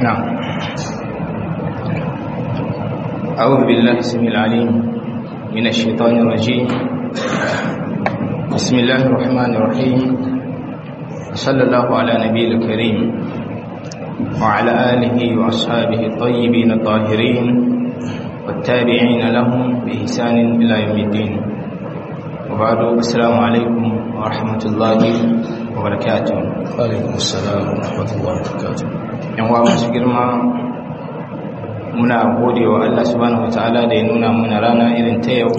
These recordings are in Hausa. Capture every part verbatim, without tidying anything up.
نعم. أعوذ بالله السميع العليم من الشيطان الرجيم. بسم الله الرحمن الرحيم. صلى الله على نبي الكريم وعلى آله وأصحابه الطيبين الطاهرين والتابعين لهم بإحسان إلى يوم الدين. وبعد السلام عليكم ورحمة الله وبركاته. وعليكم السلام ورحمة الله وبركاته. yan uwa masu girma, muna gode wa Allah subhanahu wataala da ya nuna muna rana irin ta yau,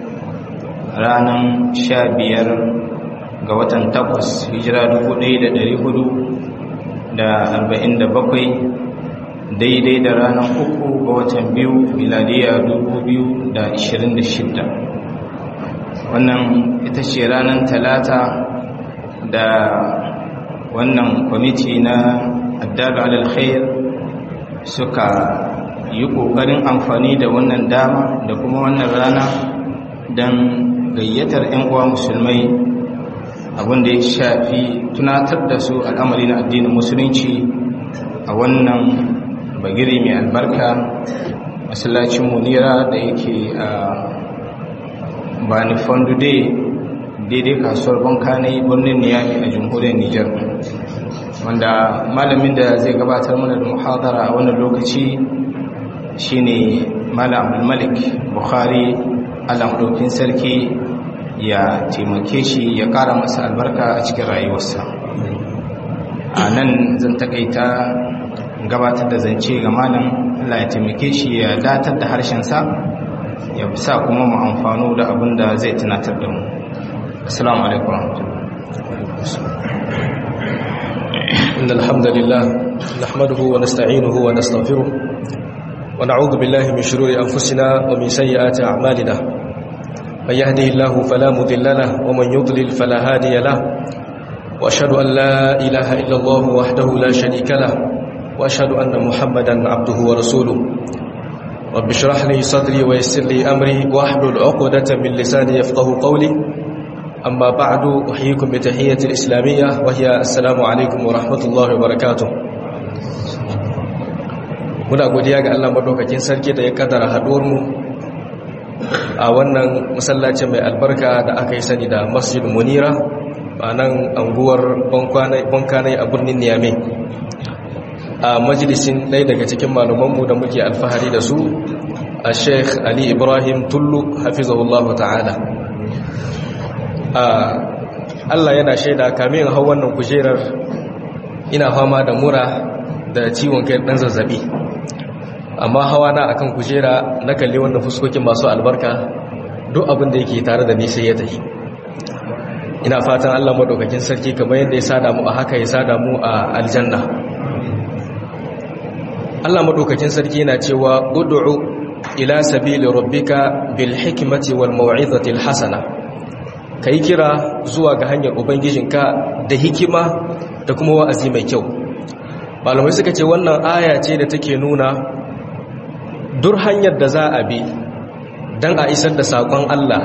ranar sha biyar ga watan takwas hijira dubu ɗaya da ɗari hudu da arba'in da bakwai, daidai da ranar uku ga watan biyu miladiya dubu biyu da ashirin da shida. Wannan ita ce ranar talata da wannan kwamiti na addalu alal khair suka yi ƙoƙarin amfani da wannan dama da kuma wannan rana don gayyatar 'yan uwa musulmai abinda ya shafi tunatar da su al'amari na addinin musulunci a wannan bagiri mai albarka, masallacin munira da yake a bani fondude daidai kasuwar bankanai birnin niyami a jamhuriyar Nijar, wanda malamin da zai gabatar mana da muhadara a wannan lokaci shine Malam Abdul Malik Bukhari. Allah madaukin sarki ya taimake shi ya kara masa albarka a cikin rayuwarsa. A nan zan takaita gabatar da zance ga malam. Allah ya taimake shi ya datar da harshensa, ya sa kuma mu amfano da abin da zai tunatar da mu. Assalamu alaikum warahmatullahi. إن الحمد لله نحمده ونستعينه ونستغفره ونعوذ بالله من شرور أنفسنا ومن سيئات أعمالنا. من يهده الله فلا مضل له ومن يضلل فلا هادي له، وأشهد أن لا إله إلا الله وحده لا شريك له، وأشهد أن محمدا عبده ورسوله. رب اشرح لي صدري ويسر لي أمري واحلل عقدة من لساني يفقهوا قولي. أما بعد، أحييكم بتحية الإسلامية وهي السلام عليكم ورحمة الله وبركاته. muna godiya ga Allah madaukakin sarki da ya kaddara haduwar mu a wannan masallaci mai albarka da aka yi sani da Masjid Munira a nan anguwar Bankanai a birnin Niamey, a majalisin ɗaya daga cikin malamanmu da muke alfahari da su, a Sheikh Ali Ibrahim Tullu hafizahullahu ta'ala. Allah yana shaida, kamin hau wannan kujerar ina fama da mura da ciwon kai dan zazzabi, amma hawa na akan kujera na kalli wannan fuskokin masu albarka, duk abin da yake tare da ni sai ya tafi. Ina fatan Allah madaukakin sarki kamar yadda ya sada mu a haka ya sada mu a aljanna. Allah madaukakin sarki yana cewa ud'u ila sabili rabbika bil hikmati wal mau'izati al hasana. Kai kira zuwa ga hanyar ubangijinka da hikima da kuma wa'azi mai kyau. Malamai suka ce wannan aya ce da take nuna dur hanyar da za a bi don a isar da saƙon Allah,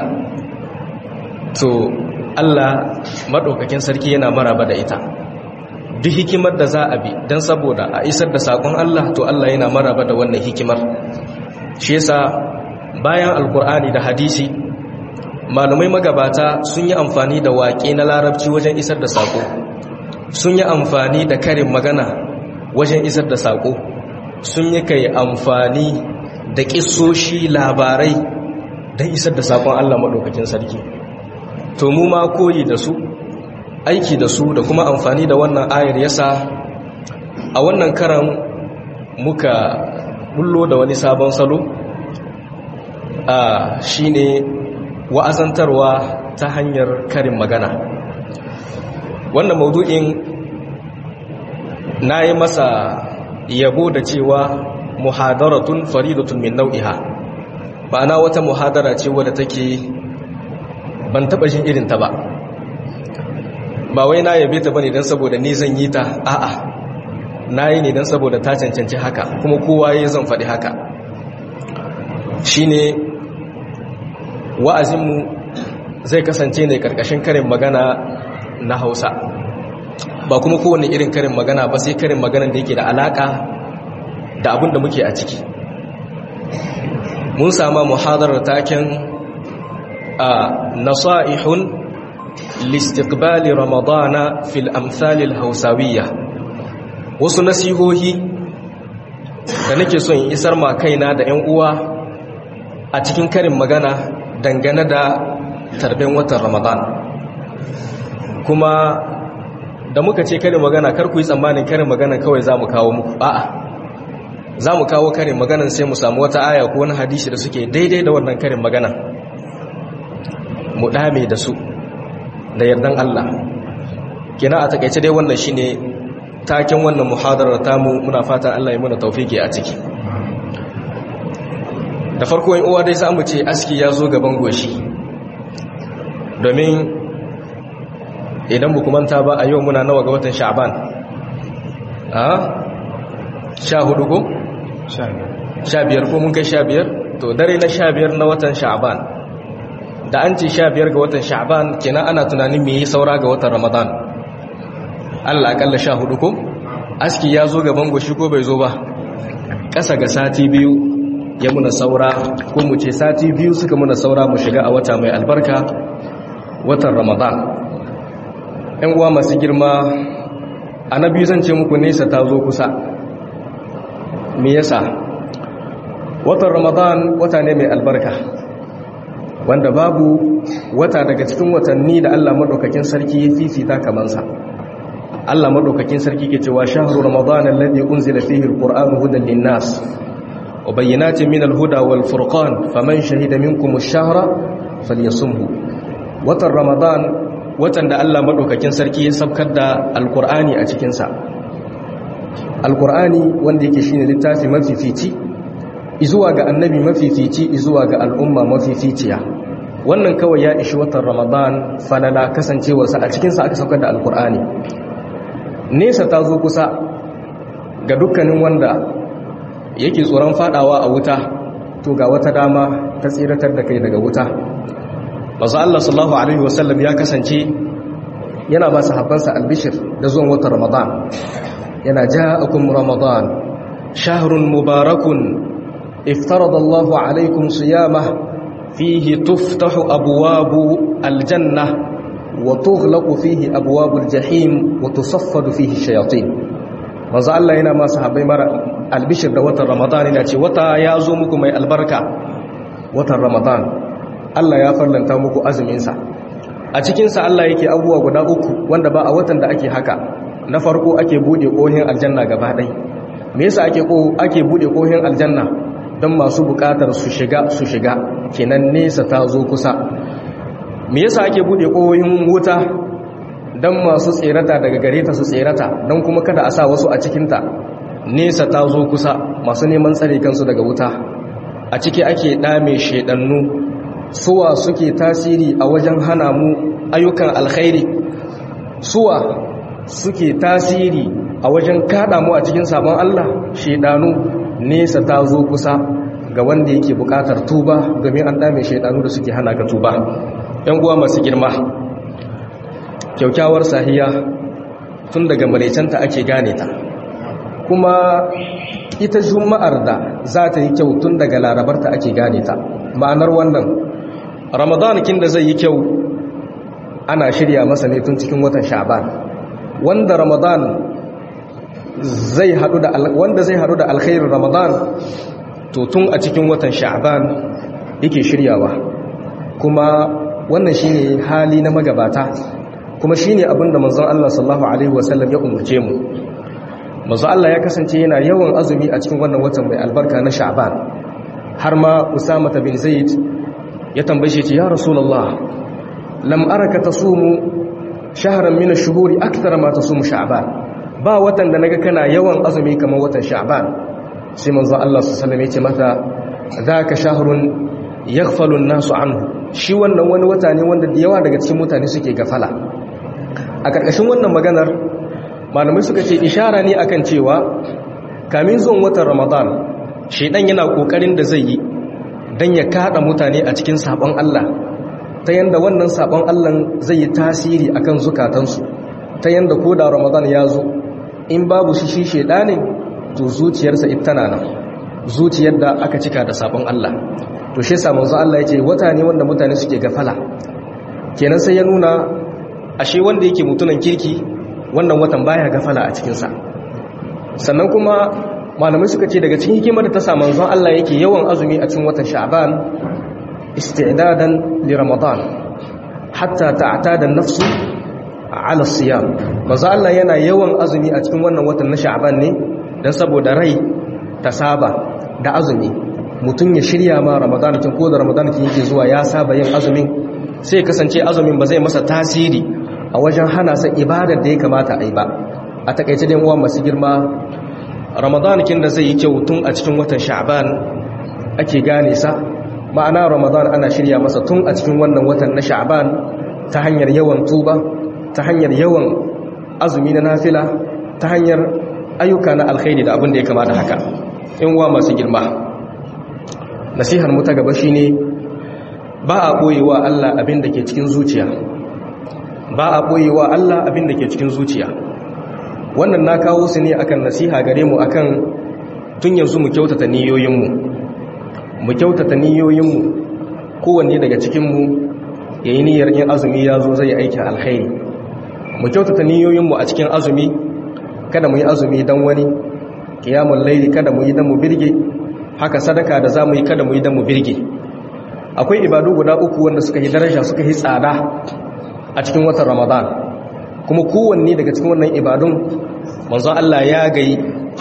to Allah maɗaukakin sarki yana maraba da ita. Duk hikimar da za a bi don saboda a isar da saƙon Allah, to Allah yana maraba da wannan hikimar. Shi yasa bayan alkur'ani da hadisi, malumai magabata sun yi amfani da waƙe na larabci wajen isar da saƙo, sun yi amfani da karin magana wajen isar da saƙo, sun yi kai amfani da ƙisoshi labarai don isar da saƙon Allah maɗaukakin sarki. To mu ma koyi da su, aiki da su da kuma amfani da wannan ayar yasa a wannan karan muka bullo da wani sabon salo, a shine wa'azantarwa ta hanyar karin magana. Wannan maudu'in na yi masa yabo da cewa muhadaratun faridatun min nau'iha, ma'ana wata muhadara ce wadda take ban taba jin irin ta ba. Ba wai na yabe ta bane dan saboda ni zan yi ta, a'a nayi ne dan saboda ta cancanci haka, kuma kowa yayin zan faɗi haka. Shine wa'azinmu zai kasance ne karkashin karin magana na Hausa, ba kuma kowane irin karin magana ba, sai karin magana da yake da alaka da abin da muke a ciki. Mun sama muhadarar taken a nasaihun listiqbali ramadana fil amsalil hausawiyya, wasu nasihohi da nake son in isar ma kaina da 'yan uwa a cikin karin magana dangane da tarben watan Ramadan. Kuma da muka ce karin magana, kar ku yi tsammanin karin magana kawai za mu kawo muku, a'a, za mu kawo karin maganan sai mu samu wata aya ko wani hadisi da suke daidai da wannan karin magana, mu dame da su da yardan Allah. Kina a takaice dai wannan shine taken wannan muhadarar tamu, muna fatan Allah ya muna taufiki a ciki. Da farko in uwa dai za mu ce aski ya zo gaban goshi, domin idan buku manta ba a yau muna nawa ga watan Sha'ban? A sha hudu ko? sha biyar ko mun kai sha biyar? To dare na sha biyar na watan Sha'ban, da an ce sha biyar ga watan Sha'ban kenan ana tunanin me yi saura ga watan Ramadan. Allah akalla sha hudu ko? Aski ya zo gaban goshi ko bai zo ba? Ƙasa ga sati biyu ya muna saura, ko mu ce sati biyu suka muna saura mu shiga a wata mai albarka, watan Ramadan. ‘Yan uwa masu girma, a na biyu zan ce muku nesa ta zo kusa. Me yasa? Watan Ramadan wata ne mai albarka, wanda babu wata daga cikin watanni da Allah maɗaukakin sarki ya fifita kamansa. Allah maɗaukakin sarki ke cewa shahru Ramadan alladhi unzila fihi alqur'anu hudan linnas wa bayyinatin min alhuda wal furqan faman shahida minkum ash-shahra falyasumhu. Watan Ramadan watan da Allah maɗaukakin sarki ya sabkar da alqur'ani a cikin sa. Alqur'ani wanda yake shine littafi mafifici izuwa ga annabi mafifici izuwa ga al'umma mafificiya. Wannan kawai ya ishi watan Ramadan falala, kasancewarsa a cikin sa aka saukar da alqur'ani. Nesa ta zo kusa ga dukkanin wanda yake tsoron fadawa a wuta, to ga wata dama ta tsiratar da kai daga wuta. Manzo Allah sallallahu alaihi wasallam ya kasance yana ba sahabbansa albishir da zuwan watan Ramadan. Yana ja'akum Ramadan shahrun mubarakun iftarada Allahu alaikum siyamah fihi tuftahu abwabu aljanna wa tughlaqu fihi abwabul jahim wa tusaffadu fihi shayatin. Manzo Allah yana ma sahabbai mara albishir da watan Ramadan, yana ce wata ya zo muku mai albarka, watan Ramadan. Allah ya farlanta muku azumin sa. A cikin sa Allah yake abubuwa guda uku wanda ba a watan da ake haka. Na farko ake bude kohin aljanna gaba ɗaya. Me yasa ake ko ake bude kohin aljanna? Don masu bukatar su shiga su shiga, kenan nesa ta zo kusa. Me yasa ake bude kohin wuta? Don masu tserata daga gare ta su tserata, don kuma kada a sa wasu a cikinta. Nesa ta zo kusa, masu neman tsare kansu daga wuta. A ciki ake dame shedannu, suwa suke tasiri a wajen hana mu ayyukan alkhairi, suwa suke tasiri a wajen kada mu a cikin sabon Allah, shedanu. Nesa ta zo kusa ga wanda yake bukatar tuba, domin an dame shedanu da suke hana ka tuba. ‘Yan uwa masu girma, kyaukyawar sahiya tun daga maraicanta ake gane ta, kuma ita juma'ar da za ta yi kyau tun daga larabarta ake gane ta. Ma'anar wannan, Ramadan kin da zai yi kyau ana shirya masa ne tun cikin watan Sha'ban, wanda Ramadan zai hadu da wanda zai hadu da alkhairin Ramadan to tun a cikin watan Sha'ban yake shiryawa. Kuma wannan shine hali na magabata, kuma shine abinda manzon Allah sallallahu alaihi wasallam ya umurce mu. Manzon Allah ya kasance yana yawan azumi a cikin wannan watan mai albarka na Sha'ban. Har ma Usama bin Zaid ya tambaye shi, ya Rasulullah, lam araka tasumu shahran min ash-shuhuri akthara ma tasumu Sha'ban. Ba watan da naga kana yawan azumi kamar watan Sha'ban. Sai manzon Allah sallallahu alaihi wasallam ya ce mata, zaka shahrun yaghfalu an-nasu anhu. Shi wannan wani wata ne wanda da yawa daga cikin mutane suke gafala. A ƙarƙashin wannan maganar malamai suka ce ishara ne akan cewa kamin zuwan watan Ramadan shedan yana kokarin da zai yi dan ya kada mutane a cikin sabon Allah, ta yanda wannan sabon Allah zai yi tasiri akan zukatansu, ta yanda koda Ramadan ya zo in babu shi shi shedanin to zuciyarsa ita na nan zuciyar da aka cika da sabon Allah to shi yasa manzo Allah yace wata ne wanda mutane suke gafala kenan sai ya nuna ashe wanda yake mutunan kirki wannan watan baya gafala a cikin sa sannan kuma malamai suka ce daga cikin hikimar da ta sa manzon Allah yake yawan azumi a cikin watan Sha'ban isti'dadan li Ramadan hatta ta'tada an-nafsu 'ala as-siyam manzon Allah yana yawan azumi a cikin wannan watan na Sha'ban ne dan saboda rai ta saba da azumi mutum ya shirya ma Ramadan kin ko da Ramadan kin yake zuwa ya saba yin azumin sai kasance azumin ba zai masa tasiri a wajen hana sa ibadar da ya kamata a yi ba a takaice dai uwa masu girma Ramadan kin da zai yi kyau tun a cikin watan Sha'ban ake gane sa ma'ana Ramadan ana shirya masa tun a cikin wannan watan na Sha'ban ta hanyar yawan tuba ta hanyar yawan azumi na nafila ta hanyar ayyuka na alkhairi da abin da ya kamata haka in uwa masu girma nasihar mu ta gaba shine ba a boyewa Allah abin da ke cikin zuciya ba a boyewa Allah abin da ke cikin zuciya wannan na kawo su ne akan nasiha gare mu akan tun yanzu mu kyautata niyoyinmu mu kyautata niyoyinmu kowanne daga cikinmu ya yi niyyar yin azumi ya zo zai aikin alkhairi mu kyautata niyoyinmu a cikin azumi kada mu yi azumi don wani kiyamun laili kada mu yi don mu birge haka sadaka da za mu yi kada mu yi don mu birge akwai ibadu guda uku wanda suka yi daraja suka yi tsada a cikin watan Ramadan kuma kowanne daga cikin wannan ibadun manzon Allah ya gayi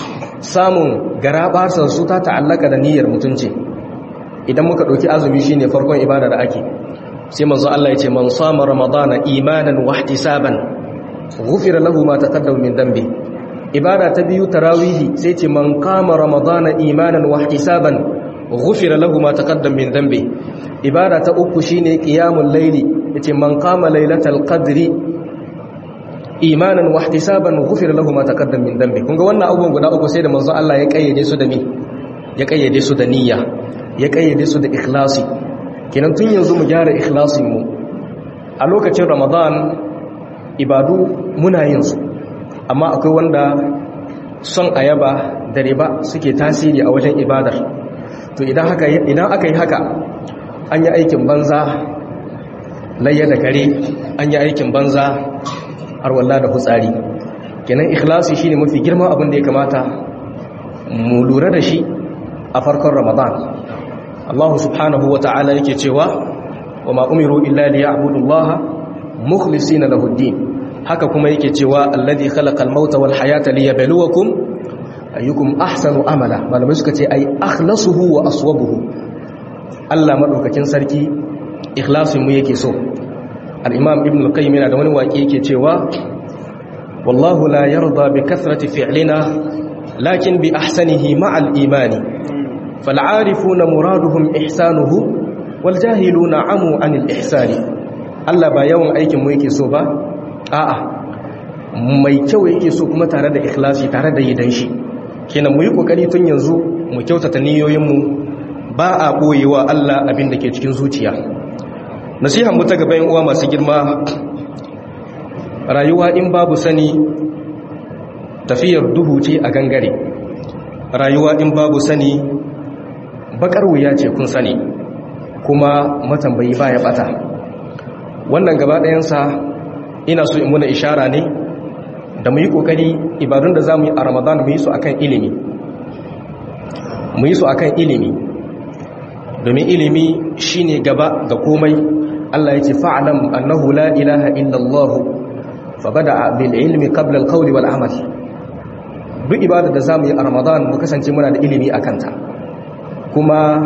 samun garabarsa su ta ta'allaka da niyyar mutunci idan muka dauki azumi shine farkon ibada da ake sai manzon Allah ya ce man sama ramadana imanan wa ihtisaban ghufira lahu ma taqaddama min dhanbi ibada ta biyu tarawihi sai ce man qama ramadana imanan wa ihtisaban ghufira lahu ma taqaddama min dhanbi ibada ta uku shine qiyamul layli yace man qama laylatal qadri imanan wa ihtisaban ghufira lahu ma taqaddama min dhanbi kun ga wannan abubuwan guda uku sai da manzo Allah ya kayyade su da mi ya kayyade su da niyya ya kayyade su da ikhlasi kenan tun yanzu mu gyara ikhlasin mu a lokacin Ramadan ibadu muna yin su amma akwai wanda son ayaba da riba suke tasiri a wajen ibadar to idan haka idan aka yi haka an yi aikin banza layya da kare an yi aikin banza arwalla da hutsari kenan ikhlasi shine mafi girman abin da ya kamata mu lura da shi a farkon Ramadan Allah subhanahu wata'ala yake cewa wa ma umiru illa liya'budullaha mukhlisina lahu ad-din haka kuma yake cewa alladhi khalaqal mauta wal hayata liyabluwakum ayyukum ahsanu amala malamai suka ce ai akhlasuhu wa aswabuhu Allah madaukakin sarki ikhlasin mu yake so al-imam ibn al-qayyim yana da wani waƙe yake cewa wallahu la yarda bi kathrati fi'lina lakin bi ahsanihi ma'al imani fal'arifuna muraduhum ihsanuhu wal jahiluna amu anil ihsani Allah ba yawan aikin mu yake so ba a'a mai kyau yake so kuma tare da ikhlasi tare da yidan shi kenan mu yi kokari tun yanzu mu kyautata niyoyin mu ba a boyewa Allah abin da ke cikin zuciya nasihan mu ta gaba yan uwa masu girma rayuwa in babu sani tafiyar duhu ce a gangare rayuwa in babu sani bakar wuya ce kun sani kuma matambayi baya bata wannan gaba ɗayansa ina so in muna ishara ne da mu yi kokari ibadun da za mu yi a Ramadan mu yi su akan ilimi mu yi su akan ilimi domin ilimi shine gaba ga komai Allah yake fa'lam annahu la ilaha illa Allah fa bada bil ilmi qabla al qawli wal amal duk ibada da zamu yi a Ramadan mu kasance muna da ilimi akan ta kuma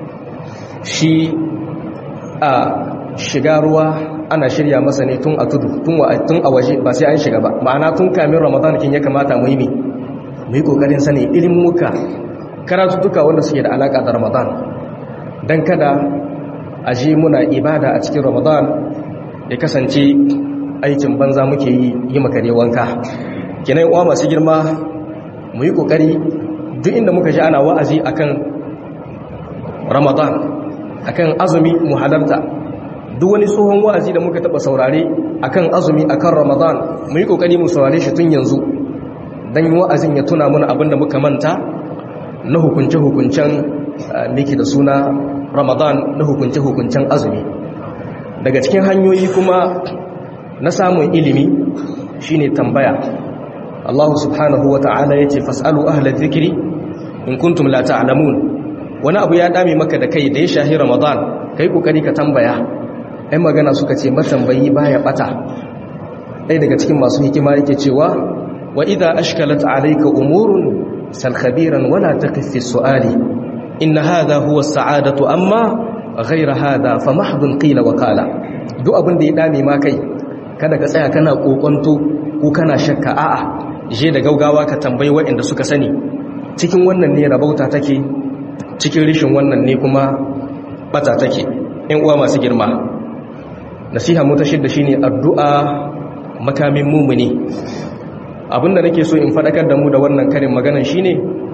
shi a shiga ruwa ana shirya masa ne tun a tudu tun a waje ba sai an shiga ba ma'ana tun kamin Ramadan kin ya kamata mu yi mu yi kokarin sani ilimuka karatutuka wanda suke da alaka da Ramadan dan kada a ji muna ibada a cikin Ramadan ya kasance aikin banza muke yi yi makare wanka kenan uwa masu girma mu yi kokari duk inda muka ji ana wa'azi akan Ramadan akan azumi mu halarta duk wani tsohon wa'azi da muka taba saurare akan azumi akan Ramadan mu yi kokari mu saurare shi tun yanzu dan wa'azin ya tuna mana abinda muka manta na hukunce-hukuncen miki da suna Ramadan, na hukunce-hukuncen azumi. Daga cikin hanyoyi kuma na samun ilimi shine tambaya. Allah subhanahu wata'ala yace fas'alu ahla dhikri in kuntum la ta'lamun. Wani abu ya dame maka da kai da ya shahi Ramadan, kai kokari ka tambaya. Ai magana suka ce matambayi baya bata. Dai daga cikin masu hikima yake cewa wa idha ashkalat alayka umurun sal khabiran wala taqif fi su'ali inna hadha huwa as-sa'adatu amma ghayra hadha fa mahdun qila wa qala. Duk abin da ya dame ma kai kada ka tsaya kana kokonto ko kana shakka, a'a je da gaugawa ka tambayi waɗanda suka sani. Cikin wannan ne rabauta take, cikin rishin wannan ne kuma bata take. Ɗan uwa masu girma, nasiha mu ta shidda shine addu'a makamin mumuni. Abinda nake so in fadakar da mu da wannan karin maganan shine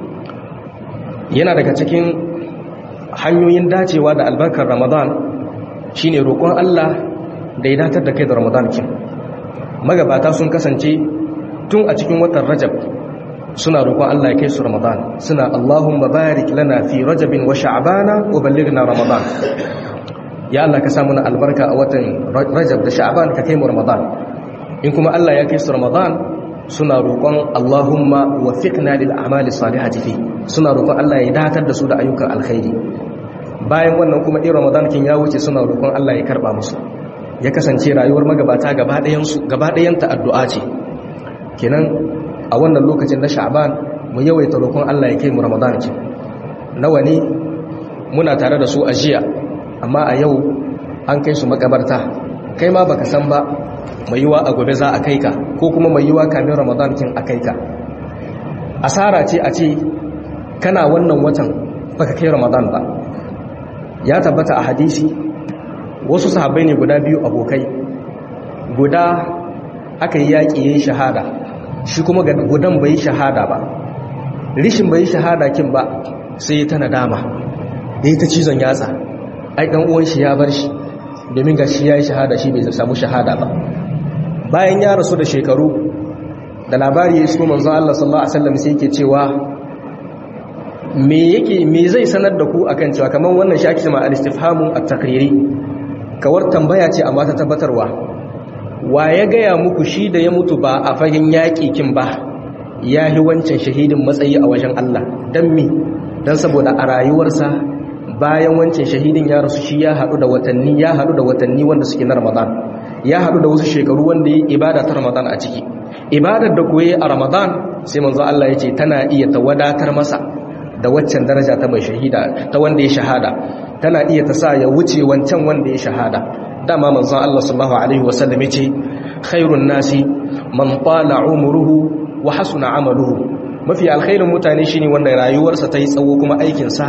yana daga cikin hanyoyin dacewa da albarkar Ramadan shine roƙon Allah da ya datar da kai da Ramadan kin. Magabata sun kasance tun a cikin watan Rajab suna roƙon Allah ya kai su Ramadan, suna Allahumma barik lana fi Rajabin wa Sha'bana wa ballighna Ramadan. Ya Allah ka sa mana albarka a watan Rajab da Sha'ban, ka kai mu Ramadan. In kuma Allah ya kai su Ramadan suna roƙon Allahumma waffiqna lil a'mali salihati fi, suna roƙon Allah ya datar da su da ayyukan alkhairi. Bayan wannan kuma in Ramadan kin ya wuce suna roƙon Allah ya karba musu. Ya kasance rayuwar magabata gaba ɗayan su gaba ɗayan ta addu'a ce. Kenan a wannan lokacin na Sha'ban mu yawaita roƙon Allah ya kai mu Ramadan kin. Nawa ne muna tare da su a jiya amma a yau an kai su makabarta, kai ma baka san ba, mai yiwa a gobe za a kai ka, ko kuma mai yiwa kamin Ramadan kin a kai ka. Asara ce a ce kana wannan watan baka kai Ramadan ba. Ya tabbata a hadisi wasu sahabbai ne guda biyu abokai, guda aka yi yaƙi yayin shahada, shi kuma gudan bai shahada ba. Rishin bai shahada kin ba sai ta nadama, yayi ta cizon yatsa, ai dan uwan shi ya bar shi domin ga shi yayi shahada, shi bai samu shahada ba. Bayan ya rasu da shekaru da labari ya iso manzon Allah sallallahu alaihi wasallam sai yake cewa me yake me zai sanar da ku akan cewa kaman wannan shi ake cewa al-istifhamu at-taqriri, kawar tambaya ce amma ta tabbatarwa. Wa ya gaya muku shi da ya mutu ba a fagen yaƙi kin ba ya yi wancan shahidin matsayi a wajen Allah? Dan me? Dan saboda a rayuwarsa bayan wancan shahidin ya rasu shi ya haɗu da watanni ya haɗu da watanni wanda suke na Ramadan, ya haɗu da wasu shekaru wanda ya ibada ta Ramadan a ciki. Ibadar da koyi a Ramadan sai manzo Allah ya ce tana iya ta wadatar masa da waccan daraja ta mai shahida, ta wanda ya shahada, tana iya ta sa ya wuce wancan wanda ya shahada. Dama manzo Allah sallallahu alaihi wasallam ya ce khairun nasi man tala umruhu wa hasuna amaluhu. Mafi alkhairin mutane shine wanda rayuwarsa ta yi tsawo kuma aikin sa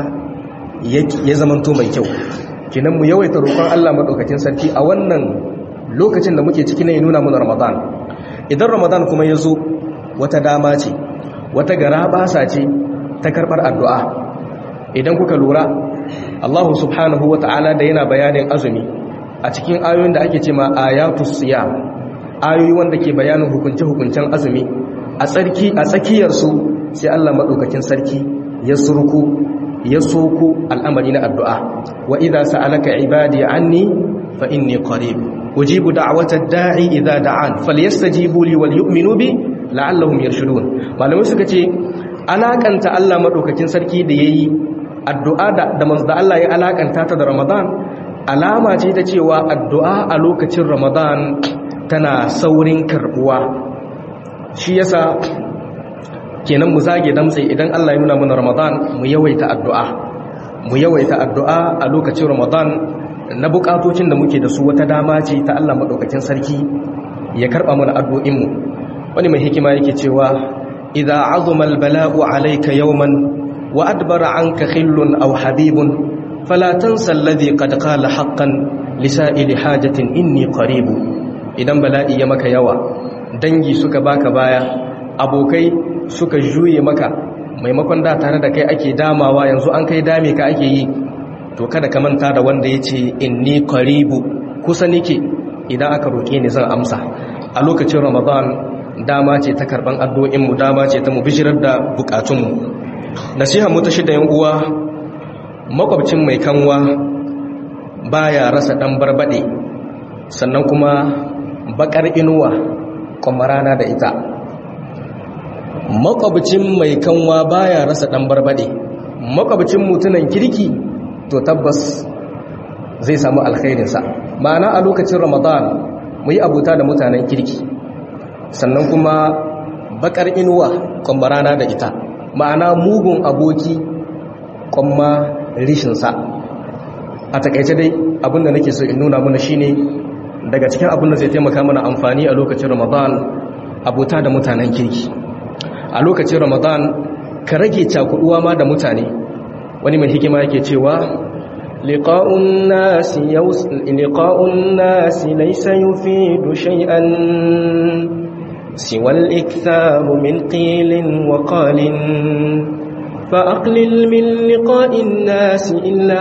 ya zamanto mai kyau. Kinan mu yawaita roƙon Allah madaukakin sarki a wannan lokacin da muke ciki ne ya nuna mana Ramadan. Idan Ramadan kuma ya zo, wata dama ce, wata garabasa ce ta karɓar addu'a. Idan kuka lura, Allah subhanahu wata'ala da yana bayanin azumi a cikin ayoyin da ake ce ma ayatus siyam, ayoyi wanda ke bayanin hukunce-hukuncen azumi, a tsarki a tsakiyarsu sai Allah madaukakin sarki ya surku ya soko al'amari na addu'a. Wa idza sa'alaka ibadi anni fa inni qarib ujibu da'watad da'i idza da'an falyastajibu li wal yu'minu bi la'allahum yarshudun. Malamai suka ce alakanta Allah madaukakin sarki da yayi addu'a da da manzo Allah ya alakanta ta da Ramadan alama ce ta cewa addu'a a lokacin Ramadan tana saurin karbuwa. Shi yasa kenan mu zage damtse idan Allah ya nuna mana Ramadan mu yawaita addu'a mu yawaita addu'a a lokacin Ramadan na bukatocin da muke da su. Wata dama ce ta Allah madaukakin sarki ya karba mana addu'o'in mu. Wani mai hikima yake cewa idza azuma albala'u alayka yawman wa adbara anka khillun aw habibun fala tansa alladhi qad qala haqqan lisa'ili hajatin inni qarib. Idan bala'i ya maka yawa, dangi suka baka baya, abokai suka juye maka, maimakon da tare da kai ake damawa yanzu an kai dame ka ake yi, to kada ka manta da wanda ya ce inni qaribu, kusa nike idan aka roƙe ni zan amsa. A lokacin Ramadan dama ce ta karban addu'o'inmu, dama ce ta mu bishirar da bukatunmu. Nasiha mu ta shida yan uwa, makwabcin mai kanwa baya rasa dan barbade, sannan kuma bakar inuwa kwamarana da ita. Makwabcin mai kanwa baya rasa dan barbade, makwabcin mutunan kirki to tabbas zai samu alkhairinsa. Ma'ana a lokacin Ramadan mu yi abuta da mutanen kirki, sannan kuma bakar inuwa kwamarana da ita. Ma'ana mugun aboki kwamma rishinsa. A takaice dai abinda nake so in nuna mana shine daga cikin abinda zai taimaka mana amfani a lokacin Ramadan abuta da mutanen kirki. A lokacin Ramadan ka rage cakuduwa ma da mutane. Wani mai hikima yake cewa liqa'un nasi yaus liqa'un nasi laysa yufidu shay'an siwa al-iktharu min qilin wa qalin fa aqlil min liqa'in nasi illa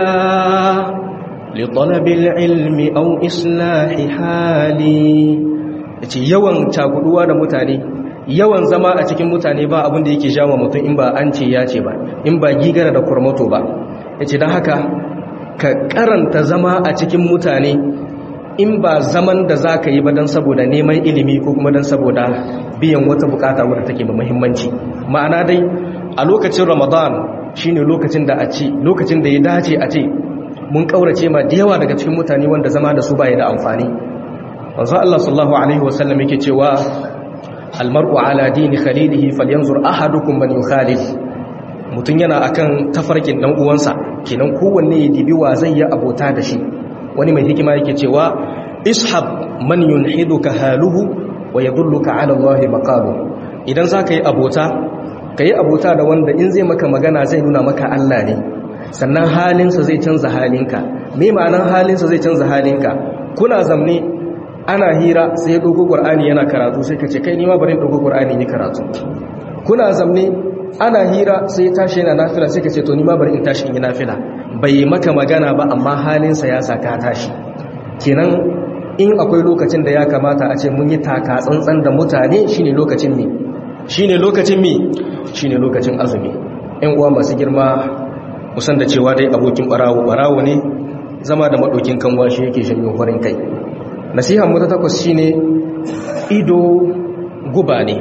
li talabil ilmi aw islahi hali. Yace yawan cakuduwa da mutane, yawan zama a cikin mutane ba abin da yake jawo mutum in ba an ce ya ce ba, in ba gigara da kurmato ba. Yace dan haka ka karanta zama a cikin mutane, in ba zaman da za ka yi ba don saboda neman ilimi ko kuma don saboda biyan wata bukata wadda take da muhimmanci. Ma'ana dai a lokacin Ramadan shine lokacin da a ce lokacin da ya dace a ce mun kaurace ma da yawa daga cikin mutane wanda zama da su baya da amfani. Manzo Allah sallallahu alaihi wasallam yake cewa almar'u ala dini khalilihi falyanzur ahadukum man yukhalil. Mutun yana akan tafarkin dan uwansa, kenan kowanne ya dibi wa zai yi abota da shi. Wani mai hikima yake cewa ishab man yunhiduka haluhu wa yadulluka ala Allah maqalu. Idan zaka yi abota, kai abota da wanda in zai maka magana zai nuna maka Allah ne, sannan halinsa zai canza halinka. Me ma'anar halinsa zai canza halinka? Kuna zamne ana hira sai ya dogo Qur'ani yana karatu, sai ka ce kai ni ma bari in dogo Qur'ani ni karatu. Kuna zamne ana hira sai ya tashi yana nafila, sai ka ce to ni ma bari in tashi in yi nafila. Bai maka magana ba amma halinsa ya saka tashi. Kenan in akwai lokacin da ya kamata a ce mun yi taka tsantsan da mutane, shine lokacin me shine lokacin me shine lokacin azumi. Ɗan uwa masu girma, musan da cewa dai abokin barawo barawo ne, zama da madokin kanwa shi yake shanyo farin kai. Nasihar mu ta takwas shine ido guba ne.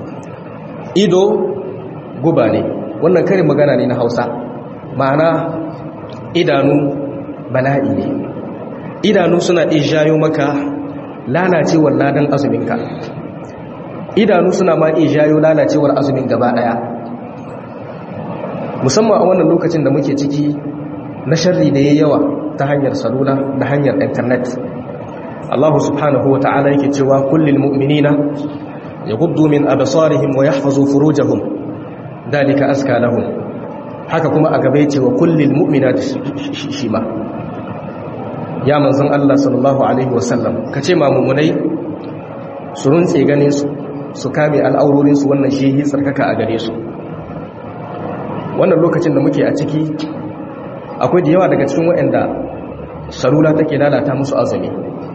Ido guba ne. Wannan karin magana ne na Hausa. Ma'ana idanu bala'i ne. Idanu suna iya jayo maka lalacewar ladan azuminka. Idanu suna ma iya jayo lalacewar azumin gaba daya. Musamman a wannan lokacin da muke ciki na sharri da yayi yawa ta hanyar salula da hanyar internet. Allah subhanahu wa ta'ala yake cewa kullil mu'minina yaghuddu min absarihim wa yahfazu furujahum dalika azka lahum. Haka kuma a gaba yace wa kullil mu'minati shima. Ya manzon Allah sallallahu alaihi wasallam kace ma mu'minai su runtse ganin su, su kame al'aurorin su, wannan shi yi tsarkaka a gare su. Wannan lokacin da muke a ciki akwai da yawa daga cikin waɗanda salula take lalata musu azumi.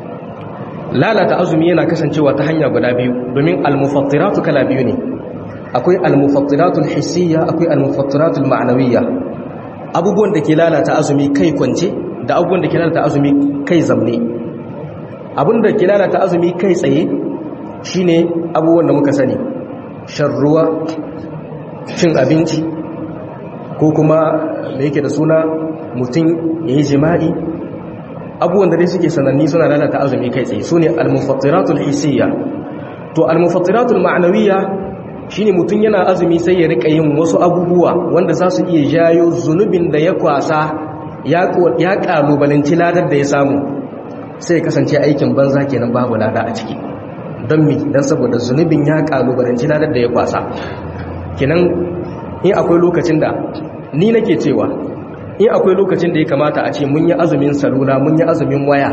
Lalata azumi yana kasancewa ta hanya guda biyu, domin al-mufattiratu kala biyu ne. Akwai al-mufattiratul hissiyya, akwai al-mufattiratul ma'nawiyya. Abubuwan da ke lalata azumi kai kwance da abubuwan da ke lalata azumi kai zamne. Abun da ke lalata azumi kai tsaye shine abubuwan da muka sani: shan ruwa, cin abinci, ko kuma da yake da suna mutum yayi jima'i. Abubuwan da dai suke sananni suna lalata azumi kai tsaye sune al-mufattiratul hissiyya. To al-mufattiratul ma'nawiyya shine mutum yana azumi sai ya rika yin wasu abubuwa wanda za su iya jayo zunubin da ya kwasa ya ya kalubalanci ladar da ya samu, sai ya kasance aikin banza kenan, babu lada a ciki. Don me? Dan saboda zunubin ya kalubalanci ladar da ya kwasa. Kenan in akwai lokacin da ni nake cewa in akwai lokacin da ya kamata a ce mun yi azumin salula, mun yi azumin waya,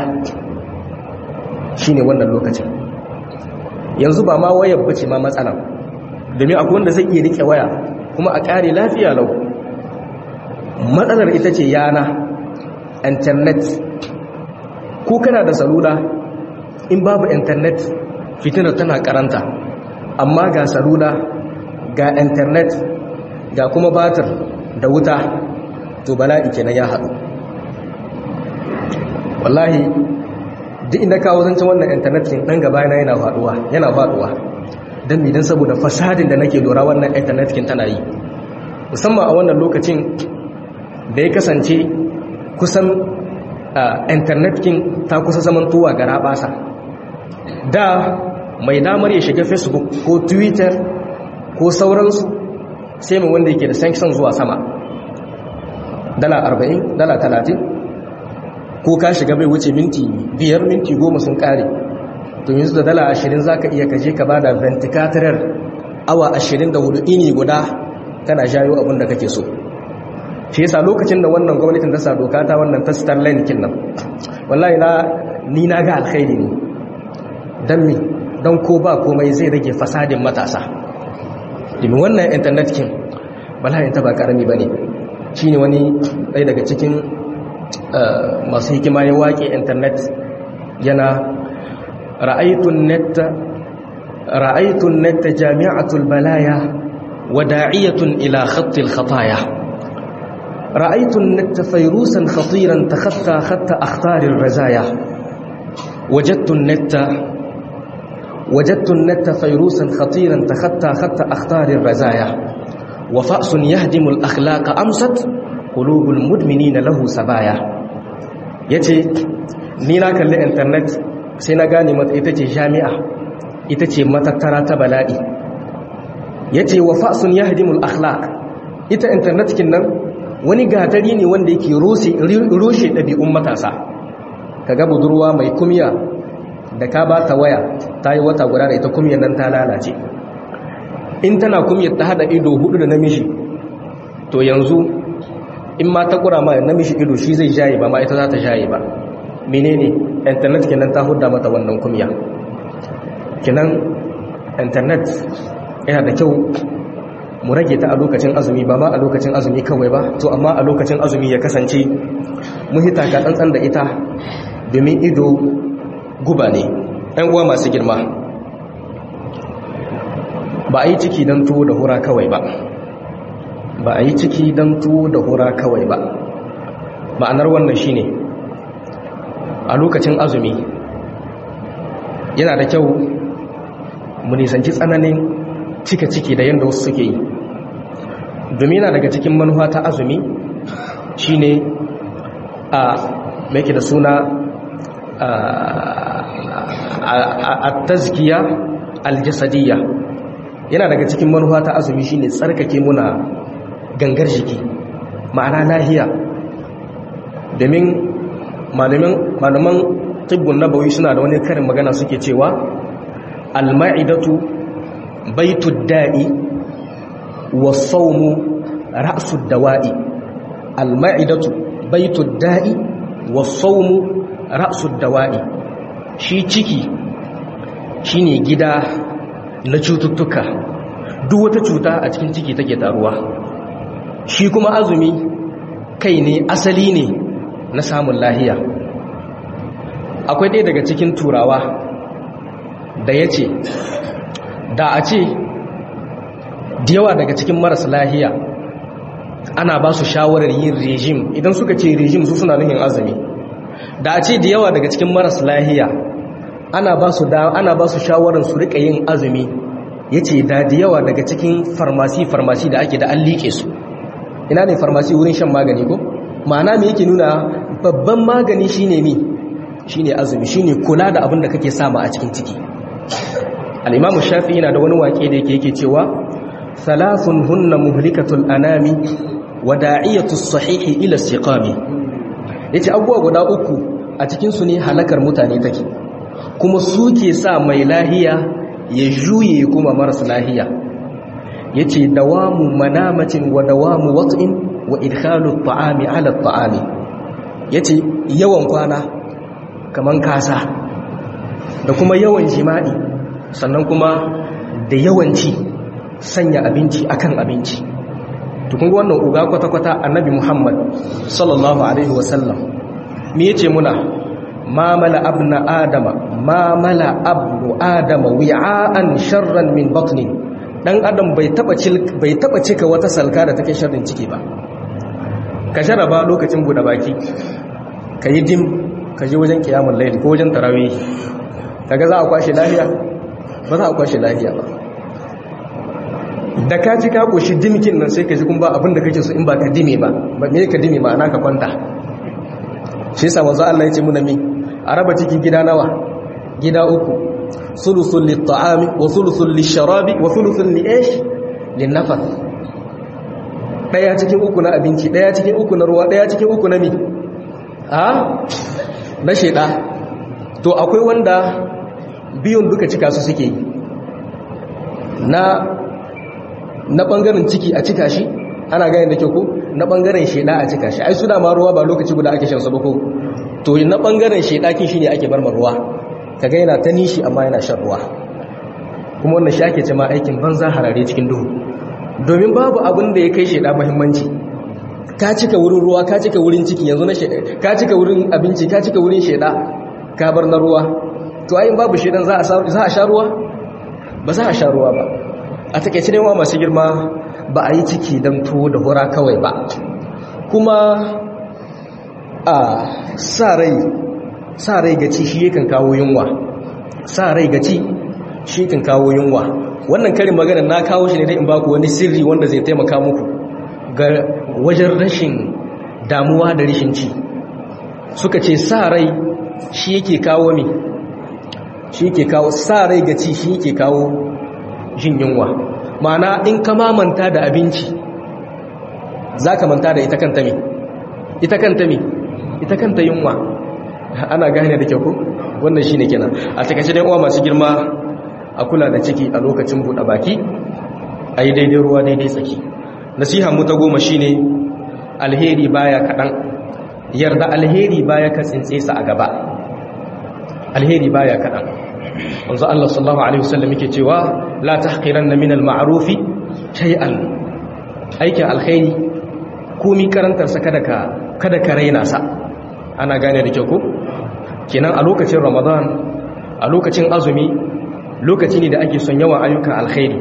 shine wannan lokacin. Yanzu ba ma wayar bace ma matsala, domin akwai wanda zai iya rike waya kuma a kare lafiya lau. Matsalar ita ce yana internet. Ko kana da salula, in babu internet fitinar tana karanta. amma ga salula ga internet ga kuma batir da wuta, to bala'i kenan ya haɗu. Wallahi duk inda kawo zancen wannan internet kin dan gaba yana yana faduwa yana faduwa dan idan saboda fasadin da nake lura wannan internet kin tana yi, musamman a wannan lokacin da ya kasance kusan internet kin ta kusa zaman tuwa gara basa. Da mai damar ya shiga Facebook ko Twitter ko sauransu sai mai wanda yake da sanction zuwa sama, dala arba'in dala talatin, ko ka shiga bai wuce minti biyar minti goma sun kare. To yanzu da dala ashirin za ka iya kaje ka bada venticatorar awa ashirin da hudu ini guda kana jayo abin da kake so. Shi yasa lokacin da wannan gwamnatin ta sa doka ta wannan ta Starlink kin nan, wallahi na ni na ga alkhairi ne. Dan me dan ko ba komai zai rage fasadin matasa. Domin wannan internet kin wallahi ta ba karami bane. Shine wani ɗaya daga cikin masu hikima ya waƙe internet yana ra'aitun netta ra'aitun netta jami'atul balaya wa da'iyatun ila khattil khataya ra'aitun netta fayrusan khatiran takhatta khatta akhtarir razaya wajadtu netta wajadtu netta fayrusan khatiran takhatta khatta akhtarir razaya wa fa'sun yahdimul akhlaqa amsat qulubul mudminina lahu sabaya. Yace ni na kalli internet sai na gane mata ita ce jami'a, ita ce matattara ta bala'i. Yace wa fa'sun yahdimul akhlaq, ita internet kin nan wani gadari ne wanda yake roshe roshe dabi'un matasa. Kaga budurwa mai kumya da ka ba ta waya ta yi wata guda da ita kumyar nan ta lalace. In tana kumyar ta hada ido hudu da namiji, to yanzu in ma ta kura ma namiji ido shi zai jaye ba ma ita za ta jaye ba. Menene internet kenan ta hudda mata wannan kumya. Kenan internet yana da kyau mu rage ta a lokacin azumi, ba ma a lokacin azumi kawai ba, to amma a lokacin azumi ya kasance mun hita ka tsantsan da ita, domin ido guba ne. Ɗan uwa masu girma, ba a yi ciki don tuwo da hura kawai ba ba a yi ciki don tuwo da hura kawai ba ma'anar wannan shine a lokacin azumi yana da kyau mu nisanci tsananin cika ciki da yadda wasu suke yi, domin yana daga cikin manufa ta azumi shine a mai da suna a tazkiya aljasadiyya. Yana daga cikin manufa ta azumi shine tsarkake muna gangar jiki, ma'ana lahiya. Domin malaman tibbun nabawi suna da wani karin magana suke cewa al-ma'idatu baitud da'i was-sawmu ra'sud dawa'i. Al-ma'idatu baitud da'i was-sawmu ra'sud dawa'i. Shi ciki shine gida na cututtuka, duk wata cuta a cikin ciki take taruwa. Shi kuma azumi kai ne, asali ne na samun lahiya. Akwai ɗaya daga cikin turawa da ya ce da a ce da yawa daga cikin marasa lahiya ana ba su shawarar yin rejim. Idan suka ce rejim su suna nufin azumi. Da a ce da yawa daga cikin marasa lahiya ana ba su da ana ba su shawarar su rika yin azumi, yace da da yawa daga cikin farmasi farmasi da ake da an liƙe su. Ina ne farmasi? Wurin shan magani ko? Ma'ana me yake nuna? Babban magani shine mi shine azumi, shine kula da abin da kake sama a cikin ciki. Al-Imam Shafi'i yana da wani waƙe da yake yake cewa thalathun hunna muhlikatul anami wa da'iyatus sahihi ila istiqami. Yace abubuwa guda uku a cikin su ne halakar mutane take, kuma suke sa mai lahiya ya juye kuma maras lahiya. Yace dawamu manamatin wa dawamu wat'in wa idkhalu at-ta'ami 'ala at-ta'ami. Yace yawan kwana kaman kasa, da kuma yawan jima'i, sannan kuma da yawanci sanya abinci akan abinci. To kun ga wannan uga kwata-kwata Annabi Muhammad sallallahu alaihi wasallam me yace muna ma mala abna adama ma mala abnu adama wi'an sharran min batni dan adam bai taba bai taba cika wata salka da take sharrin ciki ba. Ka sharaba lokacin buɗe baki kayi dim ka je wajen kiyamul layl ko wajen tarawih kaga za a kwashe lafiya ba za a kwashe lafiya ba. Da ka ci ka koshi dimkin nan sai ka ji kun ba abin da kake so in ba ka dime ba ba me ka dime ma ana ka kwanta. Shi yasa manzo Allah ya ce muna mi a raba ciki gida nawa gida uku sulusul lit-ta'ami wa sulusul lish-sharabi wa sulusul li-ish lin-nafath. Daya cikin uku na abinci, daya cikin uku na ruwa, daya cikin uku na mi a na sheda. To akwai wanda biyun duka cika su suke yi na na bangaren ciki a cika shi ana gane da kyau ko na bangaren sheda a cika shi ai su da ma ruwa ba lokaci guda ake shan su ba ko to na bangaren sheda kin shine ake bar ruwa kaga yana ta nishi amma yana shan ruwa kuma wannan shi ake cewa aikin banza harare cikin duhu domin babu abin da ya kai sheda muhimmanci. Ka cika wurin ruwa ka cika wurin ciki yanzu na sheda ka cika wurin abinci ka cika wurin sheda ka bar na ruwa to ayin babu shedan za a za a sha ruwa ba za a sha ruwa ba. A takeice ne wa masu girma ba a yi ciki dan tuwo da hura kawai ba kuma a sa rai sa rai gaci shi yakan kawo yunwa sa rai gaci shi kan kawo yunwa. Wannan karin magana na kawo shi ne dai in baku wani sirri wanda zai taimaka muku ga wajen rashin damuwa da rashin ci. Suka ce sa rai shi yake kawo mi shi yake kawo sa rai gaci shi yake kawo jin yunwa. Ma'ana in ka mamanta da abinci za ka manta da ita kanta mi ita kanta mi ita kanta yunwa. Ana gane da kyau ko wannan shine kenan. A takaice dai uwa masu girma a kula da ciki a lokacin buɗe baki a yi daidai ruwa daidai tsaki. Nasiha mu ta goma shine alheri baya kaɗan yarda alheri baya ka tsintse sa a gaba alheri baya kaɗan. Wanzu Allah sallallahu alaihi wasallam yake cewa la tahqiranna min al-ma'ruf shay'an. Aikin alkhairi komi karantar sa kada ka kada ka raina sa. Ana gane da kyau ko kenan a lokacin Ramadan a lokacin azumi lokaci ne da ake son yawan ayyukan alkhairi.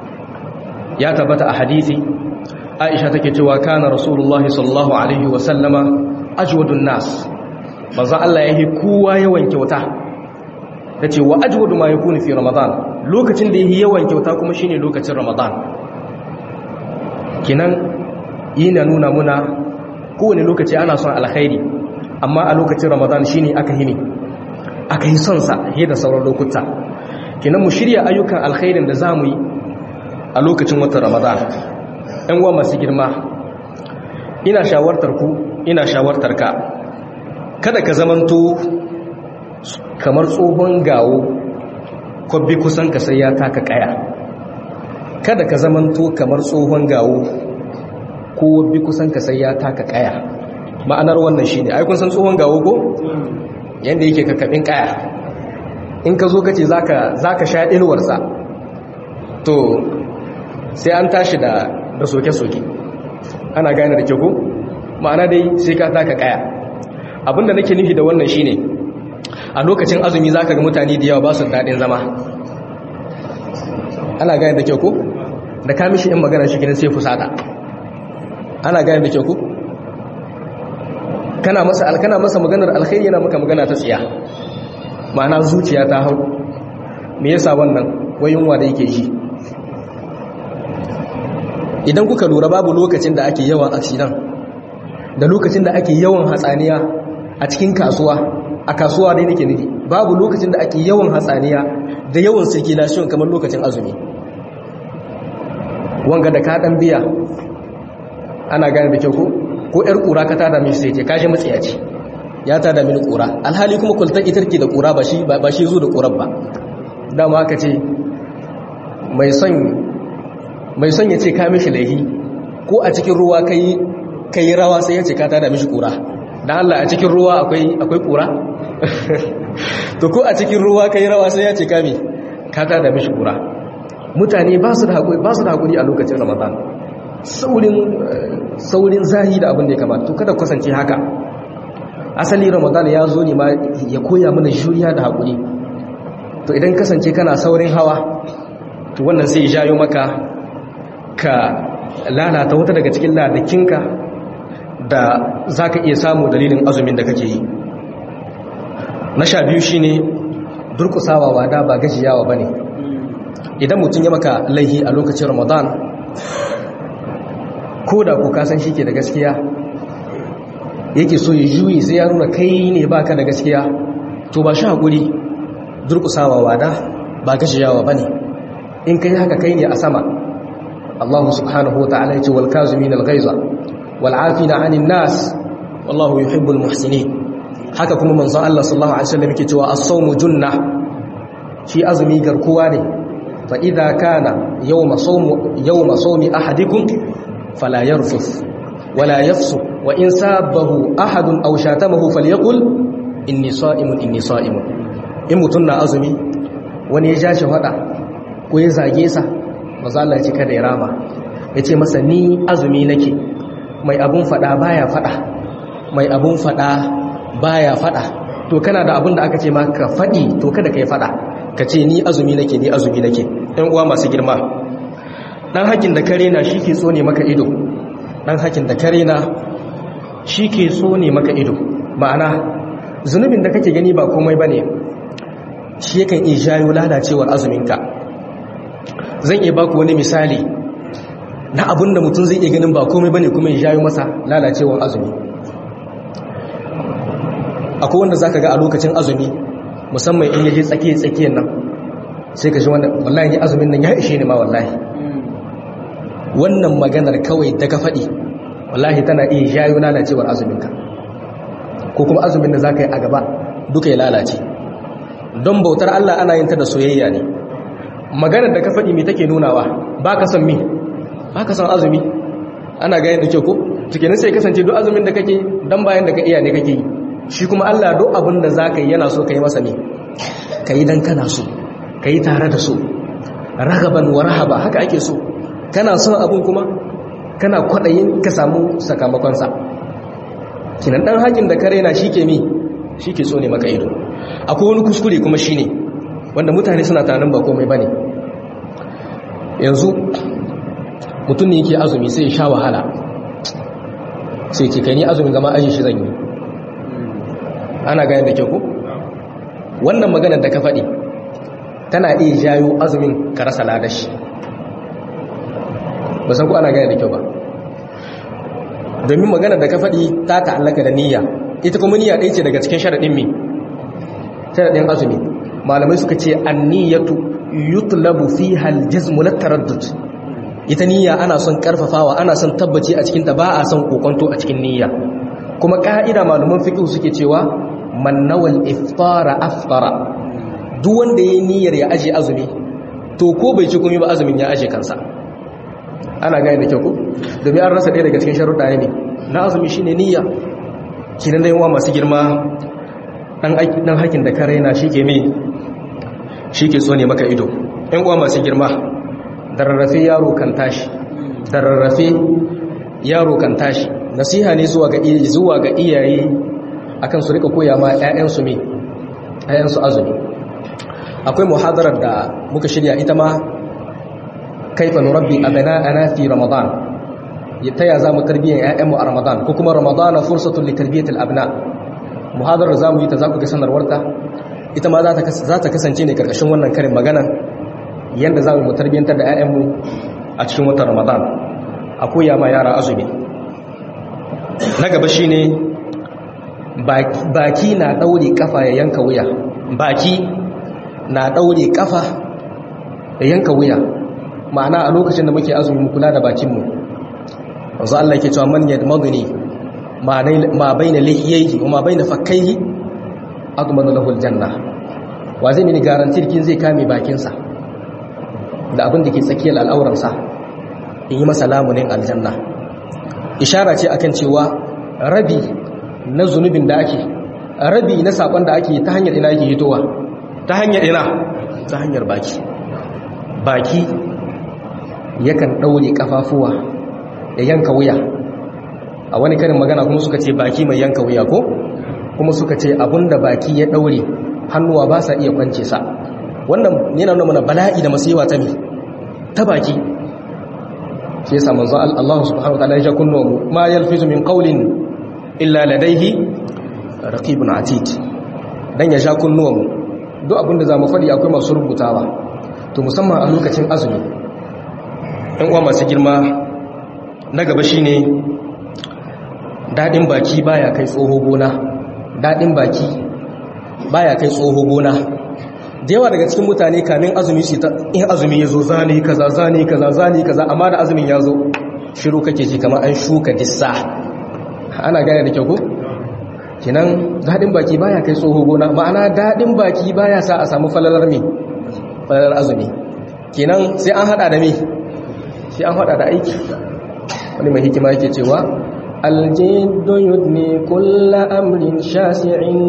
Ya tabbata a hadisi Aisha take cewa kana Rasulullahi sallallahu alaihi wa sallama ajwadun nas. Manzo Allah yayi kowa yawan kyauta. Tace wa ajwadu ma yakunu fi Ramadan. Lokacin da yayi yawan kyauta kuma shine lokacin Ramadan. Kinan yana nuna muna kowane lokaci ana son alkhairi amma a lokacin Ramadan shine aka himi aka yi son sa he da sauran lokuta. Kinan mu shirya ayyukan alkhairin da zamu yi a lokacin watan Ramadan. Ɗan uwa masu girma ina shawartar ku ina shawartar ka kada ka zamanto kamar tsohon gawo kwabbi kusan ka sai ya taka kaya. Kada ka zamanto kamar tsohon gawo ko wabbi kusan ka sai ya taka kaya. Ma'anar wannan shine ai kun san tsohon gawo ko yanda yake kakabin kaya. In ka zo kace zaka zaka sha ilwarsa to sai an tashi da da soke-soke. Ana gane da ke ku ma'ana dai sai ka taka kaya. Abinda nake nufi da wannan shine a lokacin azumi zaka ga mutane da yawa ba su dadin zama. Ana gane da ke ku da ka mishi in magana shi gidan sai fusata. Ana gane da ke ku kana masa alkana masa maganar alkhairi yana maka magana ta tsiya. Ma'ana zuciya ta hau. Me yasa wannan wayunwa da yake ji? Idan kuka lura babu lokacin da ake yawan accident da lokacin da ake yawan hatsaniya a cikin kasuwa a kasuwa dai nake nufi babu lokacin da ake yawan hatsaniya da yawan circulation kamar lokacin azumi. Wanga da ka dan biya ana gane da kyau ko ko yar kura ka tada mishi sai ce kashi matsiyaci ya tada mini kura alhali kuma kultan itarki da kura ba shi ba shi zo da kurar ba. Dama aka ce mai son mai son ya ce ka mishi laihi ko a cikin ruwa kai kai rawa sai ya ce ka tada mishi kura. Dan Allah a cikin ruwa akwai akwai kura to ko a cikin ruwa kai rawa sai ya ce ka mi ka tada mishi kura. Mutane ba su da hakuri ba su da hakuri a lokacin Ramadan. Saurin saurin zahi da abin da ya kamata to kada kasance haka. Asali Ramadan ya zo ne ma ya koya mana juriya da hakuri. to idan kasance kana saurin hawa to wannan sai jayo maka ka lalata wata daga cikin ladakinka da za ka iya samu dalilin azumin da kake yi. Na sha biyu shi ne durkusawa wada ba gajiyawa ba ne. Idan mutum ya maka laihi a lokacin Ramadan, ko da ku kasan shi ke da gaskiya, yake so ya juyi sai ya nuna kai ne baka da gaskiya, to ba shi haƙuri. Durkusawa wada ba gajiyawa ba ne. In kai haka kai ne a sama. Allah subhanahu wa ta'ala ya ce wal kazimin al-ghaiza wal afina 'anil nas wallahu yuhibbul muhsinin. Haka kuma manzon Allah sallallahu alaihi wasallam yake cewa as-sawmu junna, shi azumi garkuwa ne. Fa idza kana yawma sawmu yawma sawmi ahadikum fala yarfuth wala yafsu wa in sabahu ahadun aw shatamahu falyaqul inni sa'imun inni sa'imun. In mutun na azumi wani ya jashi fada ko ya zage sa, manzo Allah ya ce kada ya rama, yace masa ni azumi nake, mai abun fada baya fada, mai abun fada baya fada. To kana da abun da aka ce maka fadi, to kada kai fada, ka ce ni azumi nake ni azumi nake. Ɗan uwa masu girma, dan hakin da kare na shike so ne maka ido, dan hakin da kare na shike so ne maka ido. Ma'ana zunubin da kake gani ba komai bane, shi yakan iya jayo lalacewar azuminka. Zan iya baku wani misali na abin da mutum zai iya ganin ba komai bane kuma ya jayo masa lalacewar azumi. Akwai wanda zaka ga a lokacin azumi, musamman in yaje tsakiye tsakiyar nan, sai ka ji wannan wallahi azumin nan ya ishe ni ma wallahi. Wannan maganar kawai da ka faɗi wallahi tana iya jayo lalacewar azuminka, ko kuma azumin da zaka yi a gaba duka ya lalace. Don bautar Allah ana yin ta da soyayya ne. Maganar da ka faɗi me take nunawa? Ba ka son mi? Ba ka son azumi? Ana ga yadda kyau ko? Cikin sai kasance duk azumin da kake dan bayan da ka iya ne kake yi. Shi kuma Allah duk abin da za ka yi yana so ka yi masa ne. Ka yi dan kana so, ka yi tare da so, ragaban wa rahaba, haka ake so. Kana son abin kuma kana kwaɗayin ka samu sakamakonsa. Kinan ɗan hakin da ka raina shi ke mi, shi ke so ne maka ido. Akwai wani kuskure kuma shi ne, wanda mutane suna tunanin ba komai bane. Yanzu mutum ne yake azumi sai ya sha wahala, sai ce kai ni azumin gama aji shi zan yi. Ana gane da kyau ko? Wannan maganar da ka faɗi tana iya jayo azumin ka rasa ladashi. Ba san ko ana gane da kyau ba. Domin maganar da ka faɗi ta ta'allaka da niyya, ita kuma niyya ɗaya ce daga cikin sharaɗin mi, sharaɗin azumi. Malamai suka ce anniyatu yutlabu fiha aljazmu lat taraddud. Ita niyya ana son karfafawa, ana son tabbaci a cikin ta, ba a son kokonto a cikin niyya. Kuma ka'ida malaman fiqh suke cewa man nawal iftara aftara. Duk wanda yayin niyyar ya aje azumi, to ko bai ci komai ba azumin ya aje kansa. Ana gane da kyau ko? Domin an rasa ɗaya daga cikin sharuɗa ne na azumi shine niyya. Kinan dai uwa masu girma, dan dan hakin da ka raina shike me shike so ne maka ido. Ɗan uwa masu girma, da rarrafe yaro kan tashi, da rarrafe yaro kan tashi. Nasiha ne zuwa ga zuwa ga iyaye akan su rika koya ma ƴaƴansu me ƴaƴansu azumi. Akwai muhadarar da muka shirya ita ma, kaifa nurabbi abana'ana fi ramadan, ta ya zamu tarbiyyar ƴaƴanmu a ramadan, ko kuma ramadan fursatun li tarbiyatil abna. Muhadarar zamu yi ta, za ku ga sanarwarta, ita ma za ta kasance ne karkashin wannan karin magana, yanda zamu mu tarbiyyantar da ƴaƴanmu a cikin watan ramadan, a koya ma yara azumi. Na gaba shine baki na daure kafa ya yanka wuya. Baki na daure kafa ya yanka wuya. Ma'ana a lokacin da muke azumi mu kula da bakinmu. Wanzu Allah yake cewa man yadmadni ma baina lihiyaihi wa ma baina fakkaihi admanu lahu aljanna. Wa zai mini garantir kin zai kame bakinsa da abin da ke tsakiyar al'auransa in yi masa lamunin aljanna. Ishara ce akan cewa rabi na zunubin da ake, rabi na sakon da ake ta hanyar ina yake hitowa, ta hanyar ina, ta hanyar baki. Baki yakan daure kafafuwa ya yanka wuya. A wani karin magana kuma suka ce baki mai yanka wuya ko? Kuma suka ce abinda baki ya daure hannuwa ba sa iya kwance sa. wannan yana nuna mana bala'i da masiwa ta mi ta baki shi yasa manzo Allah subhanahu wa ta'ala ya kunno mu ma yalfizu min qawlin illa ladayhi raqibun atid dan ya sha kunnuwan mu duk abinda zamu fadi akwai masu rubutawa to musamman a lokacin azumi ɗan uwa masu girma na gaba shine dadin baki baya kai tsoho gona dadin baki baya kai tsoho gona da yawa daga cikin mutane kamin azumi su in azumi yazo zani kaza zani kaza zani kaza amma da azumin yazo shiru kake ji kamar an shuka dissa ana gane da kyau ko kinan dadin baki baya kai tsoho gona ma'ana dadin baki baya sa a samu falalar me falalar azumi kinan sai an hada da me sai an hada da aiki wani mai hikima yake cewa aljiddu yudni kullu amrin shasi'in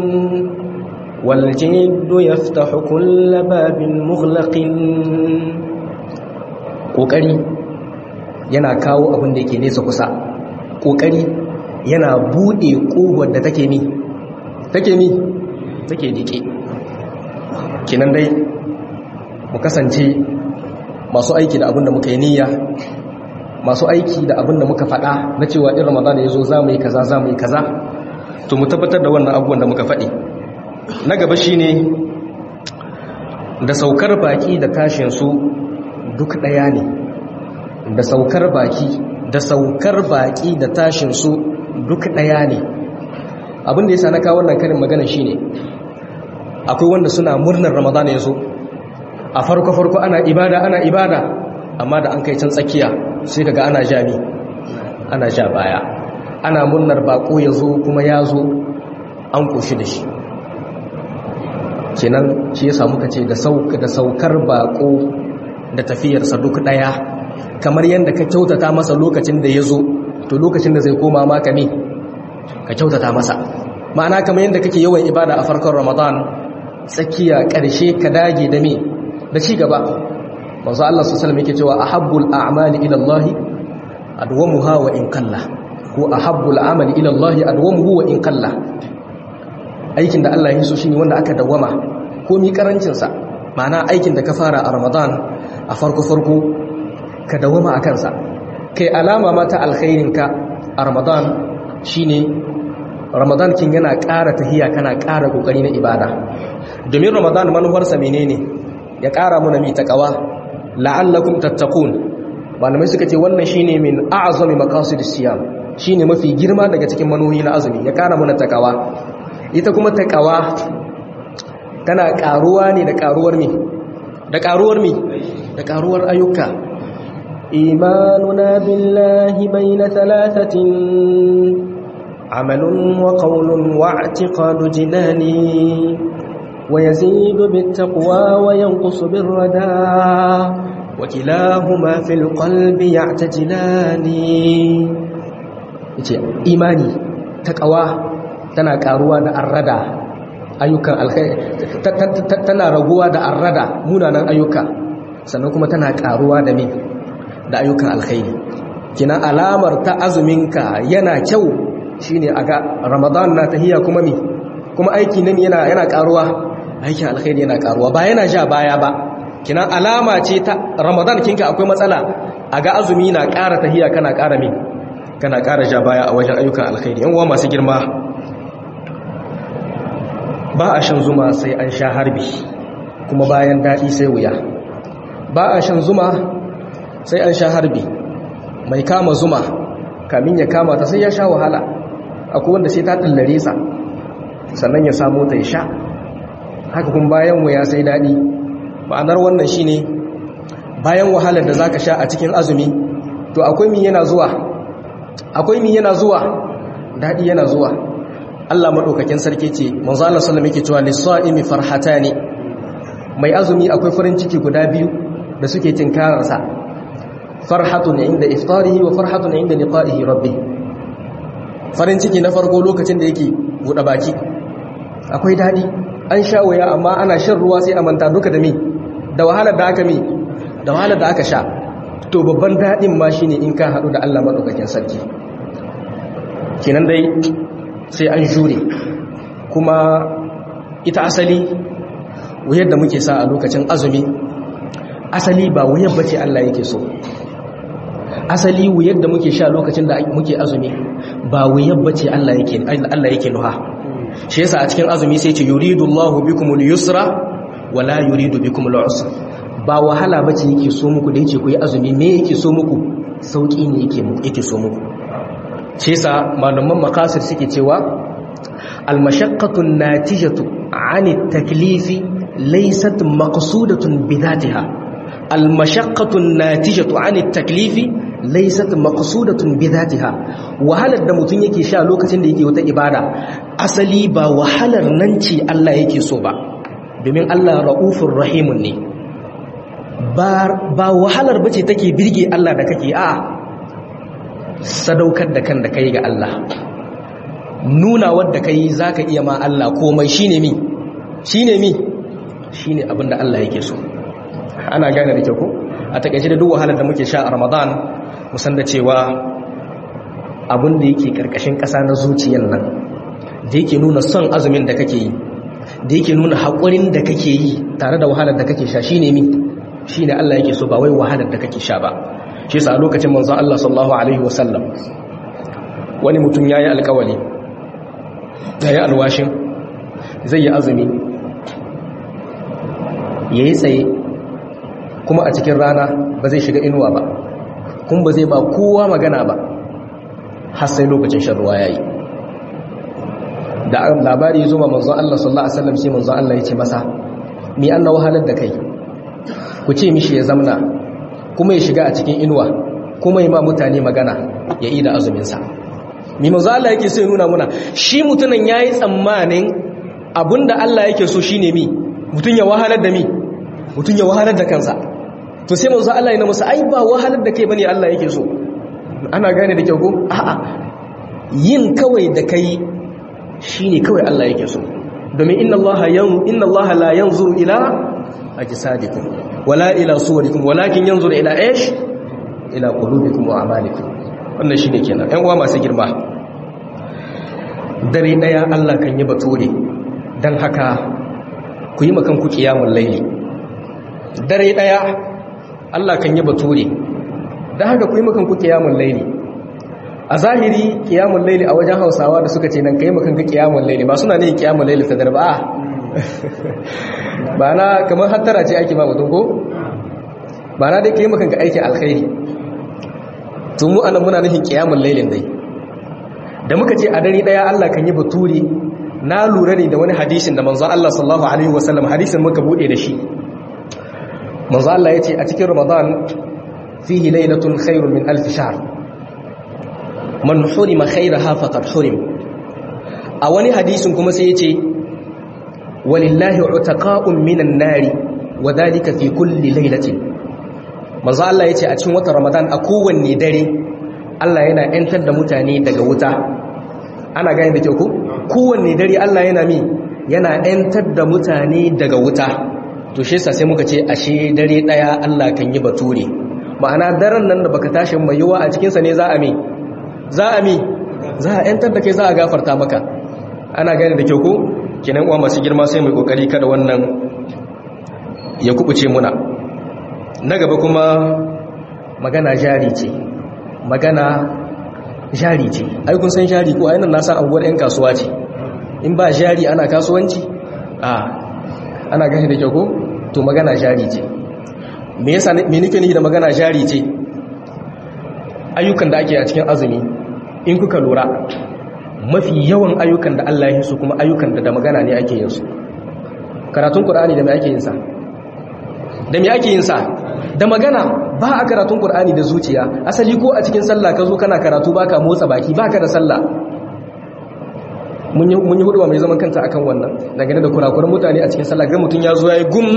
waljiddu yaftahu kullu babin mughlaqin kokari yana kawo abin da yake nesa kusa kokari yana bude kogon da take mi take mi take dike kinan dai mu kasance masu aiki da abin da muka yi niyya masu aiki da abin da muka faɗa na cewa in ramadana ya zo za mu yi kaza za mu yi kaza to mu tabbatar da wannan abubuwan da muka faɗi na gaba shine da saukar baki da tashin su duk ɗaya ne da saukar baki da saukar baki da tashin su duk ɗaya ne abin da yasa na kawo wannan karin magana shine akwai wanda suna murnar ramadana ya zo a farko farko ana ibada ana ibada amma da an kai can tsakiya sai kaga ana jami ana ja baya ana murnar bako ya zo kuma ya zo an koshi da shi kenan shi yasa muka ce da sauka da saukar bako da tafiyarsa duk daya kamar yadda ka kyautata masa lokacin da ya zo to lokacin da zai koma maka ne ka kyautata masa ma'ana kamar yadda kake yawan ibada a farkon ramadan tsakiya ƙarshe ka dage da me da ci gaba manzo Allah sallallahu alaihi wasallam yake cewa ahabbul a'mali ila Allah adwamuha wa in qalla ko ahabbul amali ila Allah adwamuhu wa in qalla aikin da Allah ya so shine wanda aka dawama ko mi karancin sa ma'ana aikin da ka fara a Ramadan a farko farko ka dawama akan sa kai alama mata alkhairin ka a Ramadan shine Ramadan kin yana ƙara tahiya kana ƙara kokari na ibada domin Ramadan manufarsa menene ya ƙara muna mi taqwa la'allakum tattaqun malamai suka ce wannan shine min a'zami maqasidis siyam shine mafi girma daga cikin manuhi na azumi ya ƙara muna taqwa ita kuma taqwa tana ƙaruwa ne da ƙaruwar mi da ƙaruwar mi da ƙaruwar ayyuka imanuna billahi bayna thalathatin amalun wa qawlun wa i'tiqadu jinani ويزيد بالتقوى وينقص بالردى وكلاهما في القلب يعتجلان إيماني تقوى تنا قاروا da arrada ayyukan alkhair tana raguwa da arrada munanan ayyuka sannan kuma tana karuwa da me da ayyukan alkhairi kina alamar ta azuminka yana kyau shine aga ramadan na tahiya kuma me kuma aiki nan yana yana karuwa aikin alkhairi yana karuwa ba yana ja baya ba kina alama ce ta ramadan kinka akwai matsala a ga azumi na ƙara tahiya kana ƙara min kana ƙara ja baya a wajen ayyukan alkhairi yan uwa masu girma ba a shan zuma sai an sha harbi kuma bayan daɗi sai wuya ba a shan zuma sai an sha harbi mai kama zuma kamin ya kama ta sai ya sha wahala akwai wanda sai ta tallare sa sannan ya samu ta ya sha haka kuma bayan wuya sai daɗi ma'anar wannan shine bayan wahalar da zaka sha a cikin azumi to akwai mi yana zuwa akwai mi yana zuwa daɗi yana zuwa Allah madaukakin sarki ce manzo Allah sallallahu alaihi wasallam yake cewa lis-sa'imi farhatani mai azumi akwai farin ciki guda biyu da suke tinkarar sa farhatun inda iftarihi wa farhatun inda liqa'ihi rabbih farin ciki na farko lokacin da yake buɗe baki akwai daɗi an sha waya amma ana shan ruwa sai a manta duka da mi da wahalar da aka mi da wahalar da aka sha to babban daɗin ma shine in ka haɗu da Allah madaukakin sarki kenan dai sai an jure kuma ita asali wuyar da muke sa a lokacin azumi asali ba wuyar bace Allah yake so asali wuyar da muke sha lokacin da muke azumi ba wuyar bace Allah yake Allah yake nuha shi yasa a cikin azumi sai ce yuridullahu bikumul yusra wala yuridu bikumul usra ba wahala bace yake so muku da yake ku yi azumi me yake so muku sauki ne yake muku yake so muku shi yasa malaman maqasid suke cewa al mashaqqatu natijatu an at taklifi laysat maqsudatun bi dhatiha al mashaqqatu natijatu an at taklifi laysat maqsudatun bi dhatiha wahalar da mutun yake sha lokacin da yake wata ibada asali ba wahalar nan ce Allah yake so ba domin Allah raufur rahimun ne ba ba wahalar bace take birge Allah da kake a sadaukar da kan da kai ga Allah nuna wanda kai zaka iya ma Allah komai shine mi shine mi shine abinda Allah yake so ana gane da kyau ko a takeice da duk wahalar da muke sha a Ramadan musan da cewa abin da yake karkashin ƙasa na zuciyar nan da yake nuna son azumin da kake yi da yake nuna haƙurin da kake yi tare da wahalar da kake sha shine mi shine Allah yake so ba wai wahalar da kake sha ba shi yasa a lokacin manzon Allah sallallahu alaihi wasallam wani mutum yayi alƙawari yayi alwashin zai yi azumi yayi tsaye kuma a cikin rana ba zai shiga inuwa ba kuma ba zai ba kowa magana ba har sai lokacin shan ruwa yayi da labari ya zo ma manzon Allah sallallahu alaihi wasallam sai manzon Allah ya ce masa mi anna wahalar da kai ku ce mishi ya zamna kuma ya shiga a cikin inuwa kuma ya ma mutane magana ya ida azumin sa mi manzon Allah yake so ya nuna muna shi mutunan yayi tsammanin abinda Allah yake so shine mi mutun ya wahalar da mi mutun ya wahalar da kansa to sai manzon Allah ya nuna masa ai ba wahalar da kai bane Allah yake so ana gane da kyau ko a'a yin kawai da kai shine kawai Allah yake so domin inna Allah yan inna Allah la yanzuru ila ajsadikum wala ila suwarikum walakin yanzuru ila ish ila qulubikum wa a'malikum wannan shine kenan ɗan uwa masu girma dare daya Allah kan yi bature dan haka ku yi makan ku qiyamul layli dare daya Allah kan yi bature dan haka ku yi makan ku qiyamul layli a zahiri qiyamul layli a wajen Hausawa da suka ce nan kai makan ka qiyamul layli ba suna ne qiyamul layli ta darba ba na kamar hattara ce ake ma mutum ko ba na dai kai makan ka aikin alkhairi to mu anan muna nufin qiyamul laylin dai da muka ce a dare daya Allah kan yi baturi na lura ne da wani hadisin da manzo Allah sallallahu alaihi wasallam hadisin muka bude da shi manzo Allah yace a cikin Ramadan fihi laylatun khairun min alf shahr man hurima khairaha faqad hurim a wani hadisin kuma sai yace walillahi utaqa'un minan nari wadhalika fi kulli laylatin manzo Allah yace a cikin watan Ramadan a kowanne dare Allah yana yantar da mutane daga wuta ana gane da kyau ko kowanne dare Allah yana mi yana yantar da mutane daga wuta to shi yasa sai muka ce ashe dare daya Allah kan yi bature ma'ana daren nan da baka tashi mai yiwa a cikin sa ne za a mi za a mi za a yantar da kai za a gafarta maka ana gane da kyau ko kenan uwa masu girma sai mai kokari kada wannan ya kubuce muna na gaba kuma magana jari ce magana jari ce ai kun san jari ko ai nan na san anguwar yan kasuwa ce in ba jari ana kasuwanci a ana gane da kyau ko to magana jari ce me yasa me nake ni da magana jari ce ayyukan da ake a cikin azumi in kuka lura mafi yawan ayyukan da Allah ya yi su kuma ayyukan da da magana ne ake yin su karatun Qur'ani da me ake yin sa da me ake yin sa da magana ba a karatun Qur'ani da zuciya asali ko a cikin sallah ka zo kana karatu baka motsa baki baka da sallah mun yi mun yi huduwa mai zaman kanta akan wannan daga da kurakuran mutane a cikin sallah ga mutun ya zo yayi gum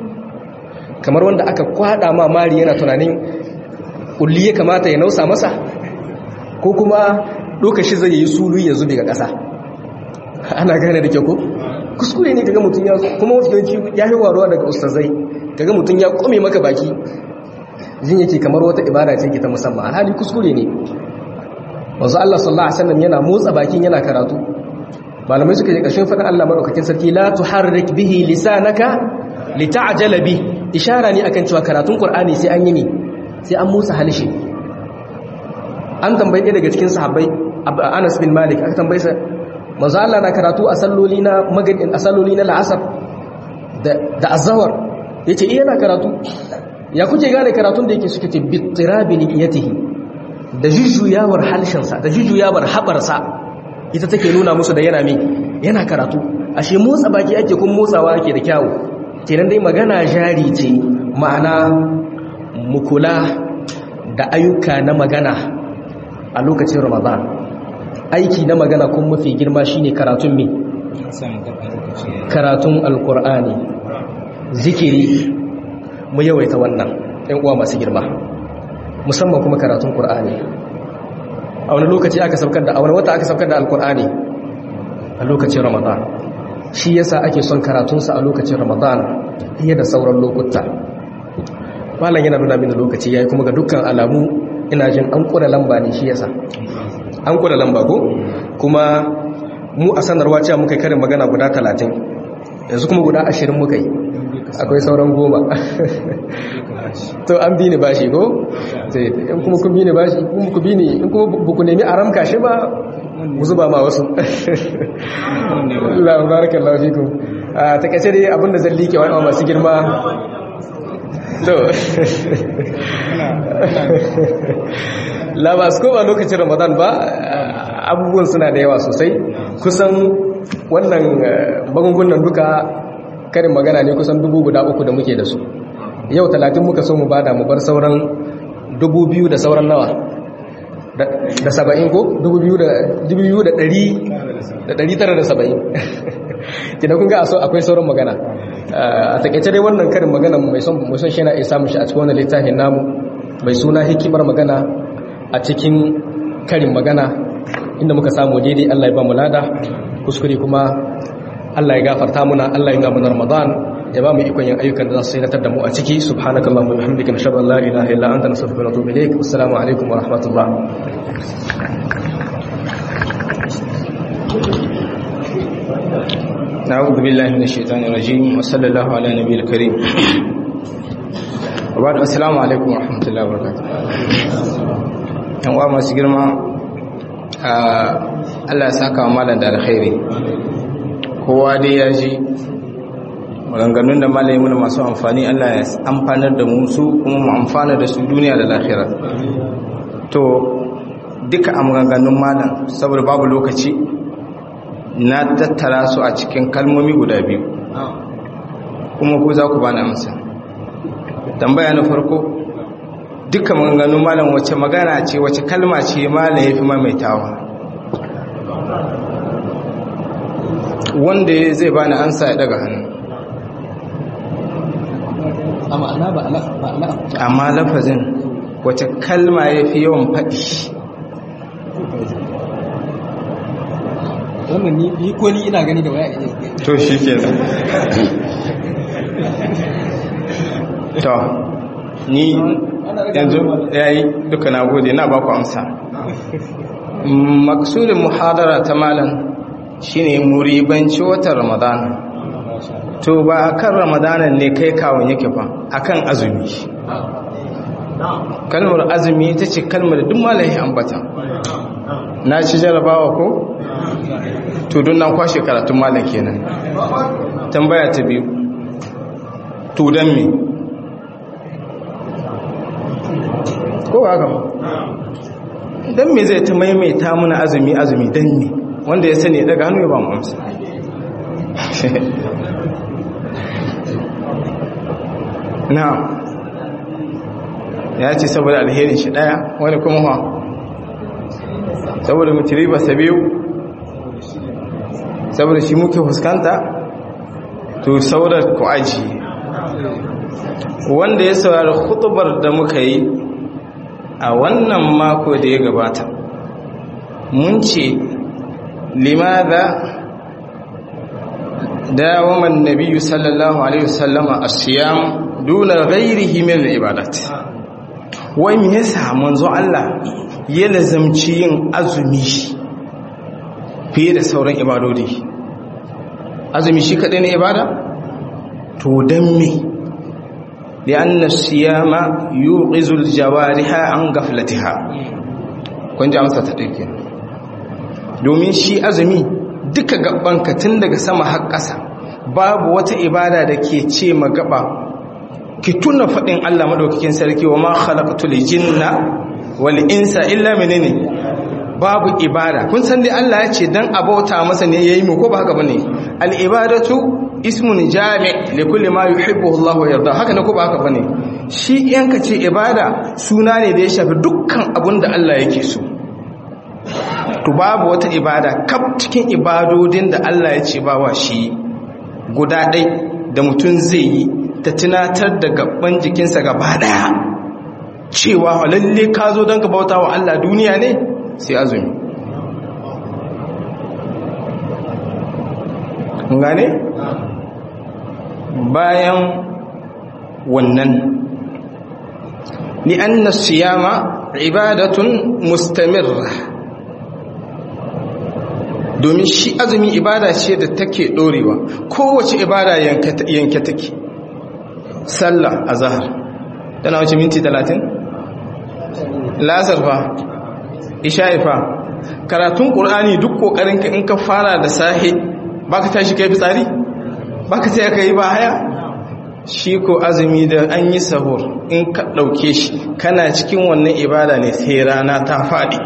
kamar wanda aka kwada ma mari yana tunanin kulli ya kamata ya nausa masa ko kuma lokaci zai yi sulu ya zube ga ƙasa ana gane da kyau ko kuskure ne kaga mutun ya kuma wasu ya yi waruwa daga ustazai kaga mutun ya kome maka baki jin yake kamar wata ibada ce ke ta musamman alhali kuskure ne wanzu Allah sallallahu alaihi wasallam yana motsa bakin yana karatu malamai suka yi ƙarshen faɗin Allah madaukakin sarki la tuharrik bihi lisanaka lita'jala bi ishara ne akan cewa karatun Qur'ani sai an yi ne sai an musa halishi. An tambaye ɗaya daga cikin sahabbai Anas bin Malik aka tambaye sa manzo Allah na karatu a salloli na maghrib a salloli na la'asar da da azhar yace eh yana karatu. Ya kuke gane karatun da yake suke ce bitirabi niyatihi da jujuyawar halshensa da jujuyawar habarsa ita take nuna musu da yana me yana karatu. Ashe motsa baki ake kun motsawa ake da kyawu kenan dai magana jari ce, ma'ana mukula da ayyuka na magana a lokacin Ramadan. Aiki na magana kun mafi girma shine karatun me karatun alqur'ani, zikiri mu yawaita wannan ɗan uwa masu girma, musamman kuma karatun Qur'ani. A wani lokaci aka saukar da a wani wata aka saukar da alqur'ani a lokacin Ramadan. Shi yasa ake son karatunsa a lokacin Ramadan fiye da sauran lokuta. Malam yana nuna mini lokaci yayi kuma ga dukkan alamu ina jin an kura lamba ne, shi yasa an kura lamba ko kuma mu a sanarwa cewa muka karin magana guda talatin, yanzu kuma guda ashirin muka yi, akwai sauran goma. To an bi ni bashi ko in kuma kun bi ni bashi kuma ku bi ni in kuma buku nemi a ramka shi ba ku zuba ma wasu. Allah barakallahu fikum. A takaice dai abinda zan like wani masu girma to labas ko ba lokacin Ramadan ba abubuwan suna da yawa sosai. Kusan wannan magungunan duka karin magana ne kusan dubu guda uku da muke da su. Yau talatin muka so mu bada mu bar sauran dubu biyu da sauran nawa da saba'in ko dubu biyu da ɗari tara da saba'in. Kina kun ga aso akwai sauran magana. A takaice dai wannan karin magana mai son shi na isa mu shi a cikin wannan littafin namu mai suna hikimar magana a cikin karin magana, inda muka samu daidai Allah ya ba mu lada, kuskure kuma Allah ya gafarta muna, Allah ya ga mu Ramadan ya ba mu ikon yin ayyukan da za su sinatar da mu a ciki. Subhanakallahumma wa bihamdika nashhadu an la ilaha illa anta nastaghfiruka wa natubu ilayk. Assalamu alaikum wa rahmatullah. Na'udhu billahi minash shaitanir rajim wa sallallahu ala nabiyil karim. Wa ba'du, assalamu alaikum wa rahmatullahi wa barakatuh. Yan uwa masu girma, Allah ya saka wa malam da alkhairi. Kowa dai ya ji maganganun da malayi muna masu amfani. Allah ya amfanar da mu su kuma mu amfana da su duniya da lahira. To duka a maganganun malam saboda babu lokaci na tattara su a cikin kalmomi guda biyu kuma ku za ku bani amsa. Tambaya na farko, duka maganganun malam wace magana ce wace kalma ce malam ya fi maimaitawa? Wanda zai bani ansa ya daga hannu. Amma lafazin wace kalma ya fi yawan faɗi? Wannan ni ko ni ina gani da waya ne. To shi ke nan. To ni yanzu yayi duka na gode, na ba ku amsa. Maksudin muhadara ta malam shine muribanci watan Ramadan. To ba akan Ramadanan ne kai kawon yake ba, akan azumi. Kalmar azumi ita ce kalmar da duk malahi ambata. Na ci jarabawa ko? To don na kwashe karatun malam kenan. Tambaya ta biyu, to dan me? Ko haka ba? Dan me zai ta maimaita mana azumi azumi dan me? Wanda ya sani daga hannu ya ba mu amsa. Na ya ce saboda alherin shi daya, wani kuma ha saboda mutiri ba sabiyu, saboda shi muke fuskanta. To saurar ku aji wanda ya saurari khutubar da muka yi a wannan mako da ya gabata, mun ce limadha dawama an-nabiy sallallahu alaihi wasallama as-siyam duna ghayrihi min al-ibadat. Wai me yasa manzo Allah ya lazamci yin azumi fiye da sauran ibadodi. Azumi shi kaɗai ne ibada? To don me? li'anna siyama yuqizul jawariha an gaflatiha. Kun ji amsa ta ɗauke. Domin shi azumi duka gabanka tun daga sama har ƙasa babu wata ibada da ke ce ma gaba ki tuna faɗin Allah madaukakin sarki wa ma khalaqtul jinna wal insa illa menene, babu ibada. Kun san dai Allah ya ce dan abauta masa ne yayi mu, ko ba haka bane? Al ibadatu ismun jami' li kulli ma yuhibbu Allah wa yarda. Haka ne ko ba haka bane? Shi yanka ce ibada suna ne da ya shafi dukkan abun da Allah yake so. To babu wata ibada kaf cikin ibadodin da Allah ya ce bawa shi guda ɗai da mutum zai yi ta tunatar da gaban jikinsa gaba daya cewa lalle ka zo don ka bauta wa Allah duniya ne, sai azumi. gane? Bayan wannan li'anna siyama ibadatun mustamirra, domin shi azumi ibada ce da take dorewa. Kowace ibada yanke take. Sallah azhar tana wuce minti talatin, lasar fa, isha'i fa. Karatun qur'ani duk kokarinka in ka fara da sahi baka tashi kai fitsari, baka sai kai ba haya. Shi ko azumi da an yi sahur in ka dauke shi kana cikin wannan ibada ne sai rana ta fadi.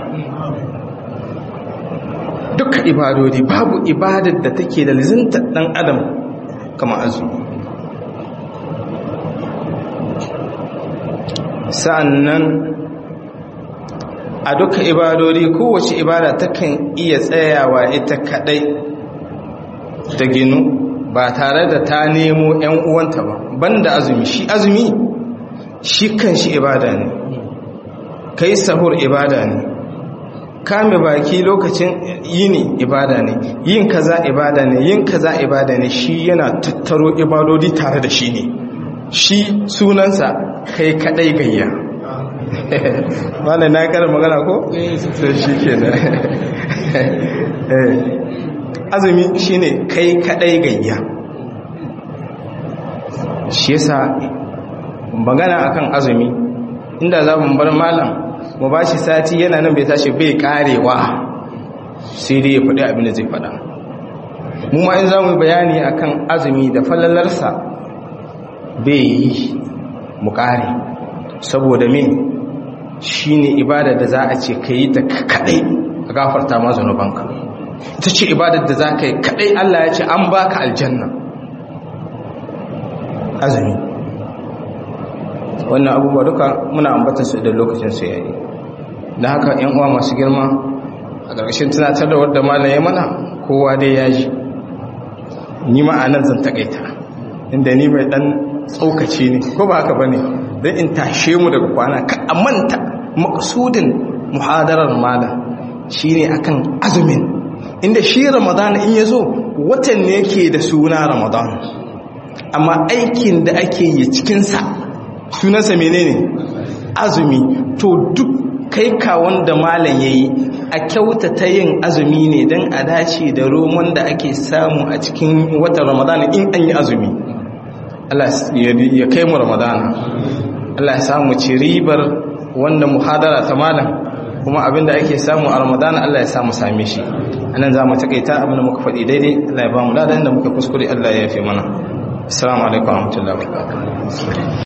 Duka ibadodi babu ibadar da take da lizinta dan adam kamar azumi. Sa'annan a duka ibadodi kowace ibada takan iya tsayawa ita kadai ta ginu ba tare da ta nemo ƴan uwanta ba, banda azumi. Shi azumi shi kanshi ibada ne, kai sahur ibada ne, kame baki lokacin yini ibada ne, yin kaza ibada ne, yin kaza ibada ne. Shi yana tattaro ibadodi tare da shi ne. Shi sunansa kai kadai gayya. Malam na karar magana ko? Sai shi kenan. Azumi shine kai kadai gayya. Shi yasa magana akan azumi inda za mu bar malam mu ba shi sati yana nan bai tashi bai karewa, sai dai ya faɗi abin da zai faɗa. Mu ma in za mu bayani akan azumi da falalarsa bai yi mu kare, saboda min shi ne ibada da za a ce ka yi ta kaɗai a gafarta ma zunubanka. Ita ce ibadar da za ka yi kaɗai Allah ya ce an baka aljanna. Azumi wannan abubuwa duka muna ambata su idan lokacin su yayi. Da haka ƴan uwa masu girma, a ƙarƙashin tunatar da wadda malam ya mana kowa dai ya ji. Ni ma anan zan takaita inda ni mai dan tsokaci ne, ko ba haka bane, dan in tashe mu daga kwana ka amanta maqsudin muhadarar malam shine akan azumin, inda shi Ramadan in yazo watan ne yake da suna Ramadan, amma aikin da ake yi cikin sa sunansa menene? Azumi. To duk kai ka wanda malam yayi a kyautata yin azumi ne dan a dace da roman da ake samu a cikin watan Ramadan in an yi azumi. Allah ya kai mu Ramadan, Allah ya samu ci ribar wannan muhadara ta malam, kuma abinda ake samu a Ramadan Allah ya samu same shi. Anan za mu takaita abin da muka faɗi daidai, Allah ya ba mu ladan da muka kuskure Allah ya yafe mana. Assalamu alaikum wa rahmatullahi wa barakatuh.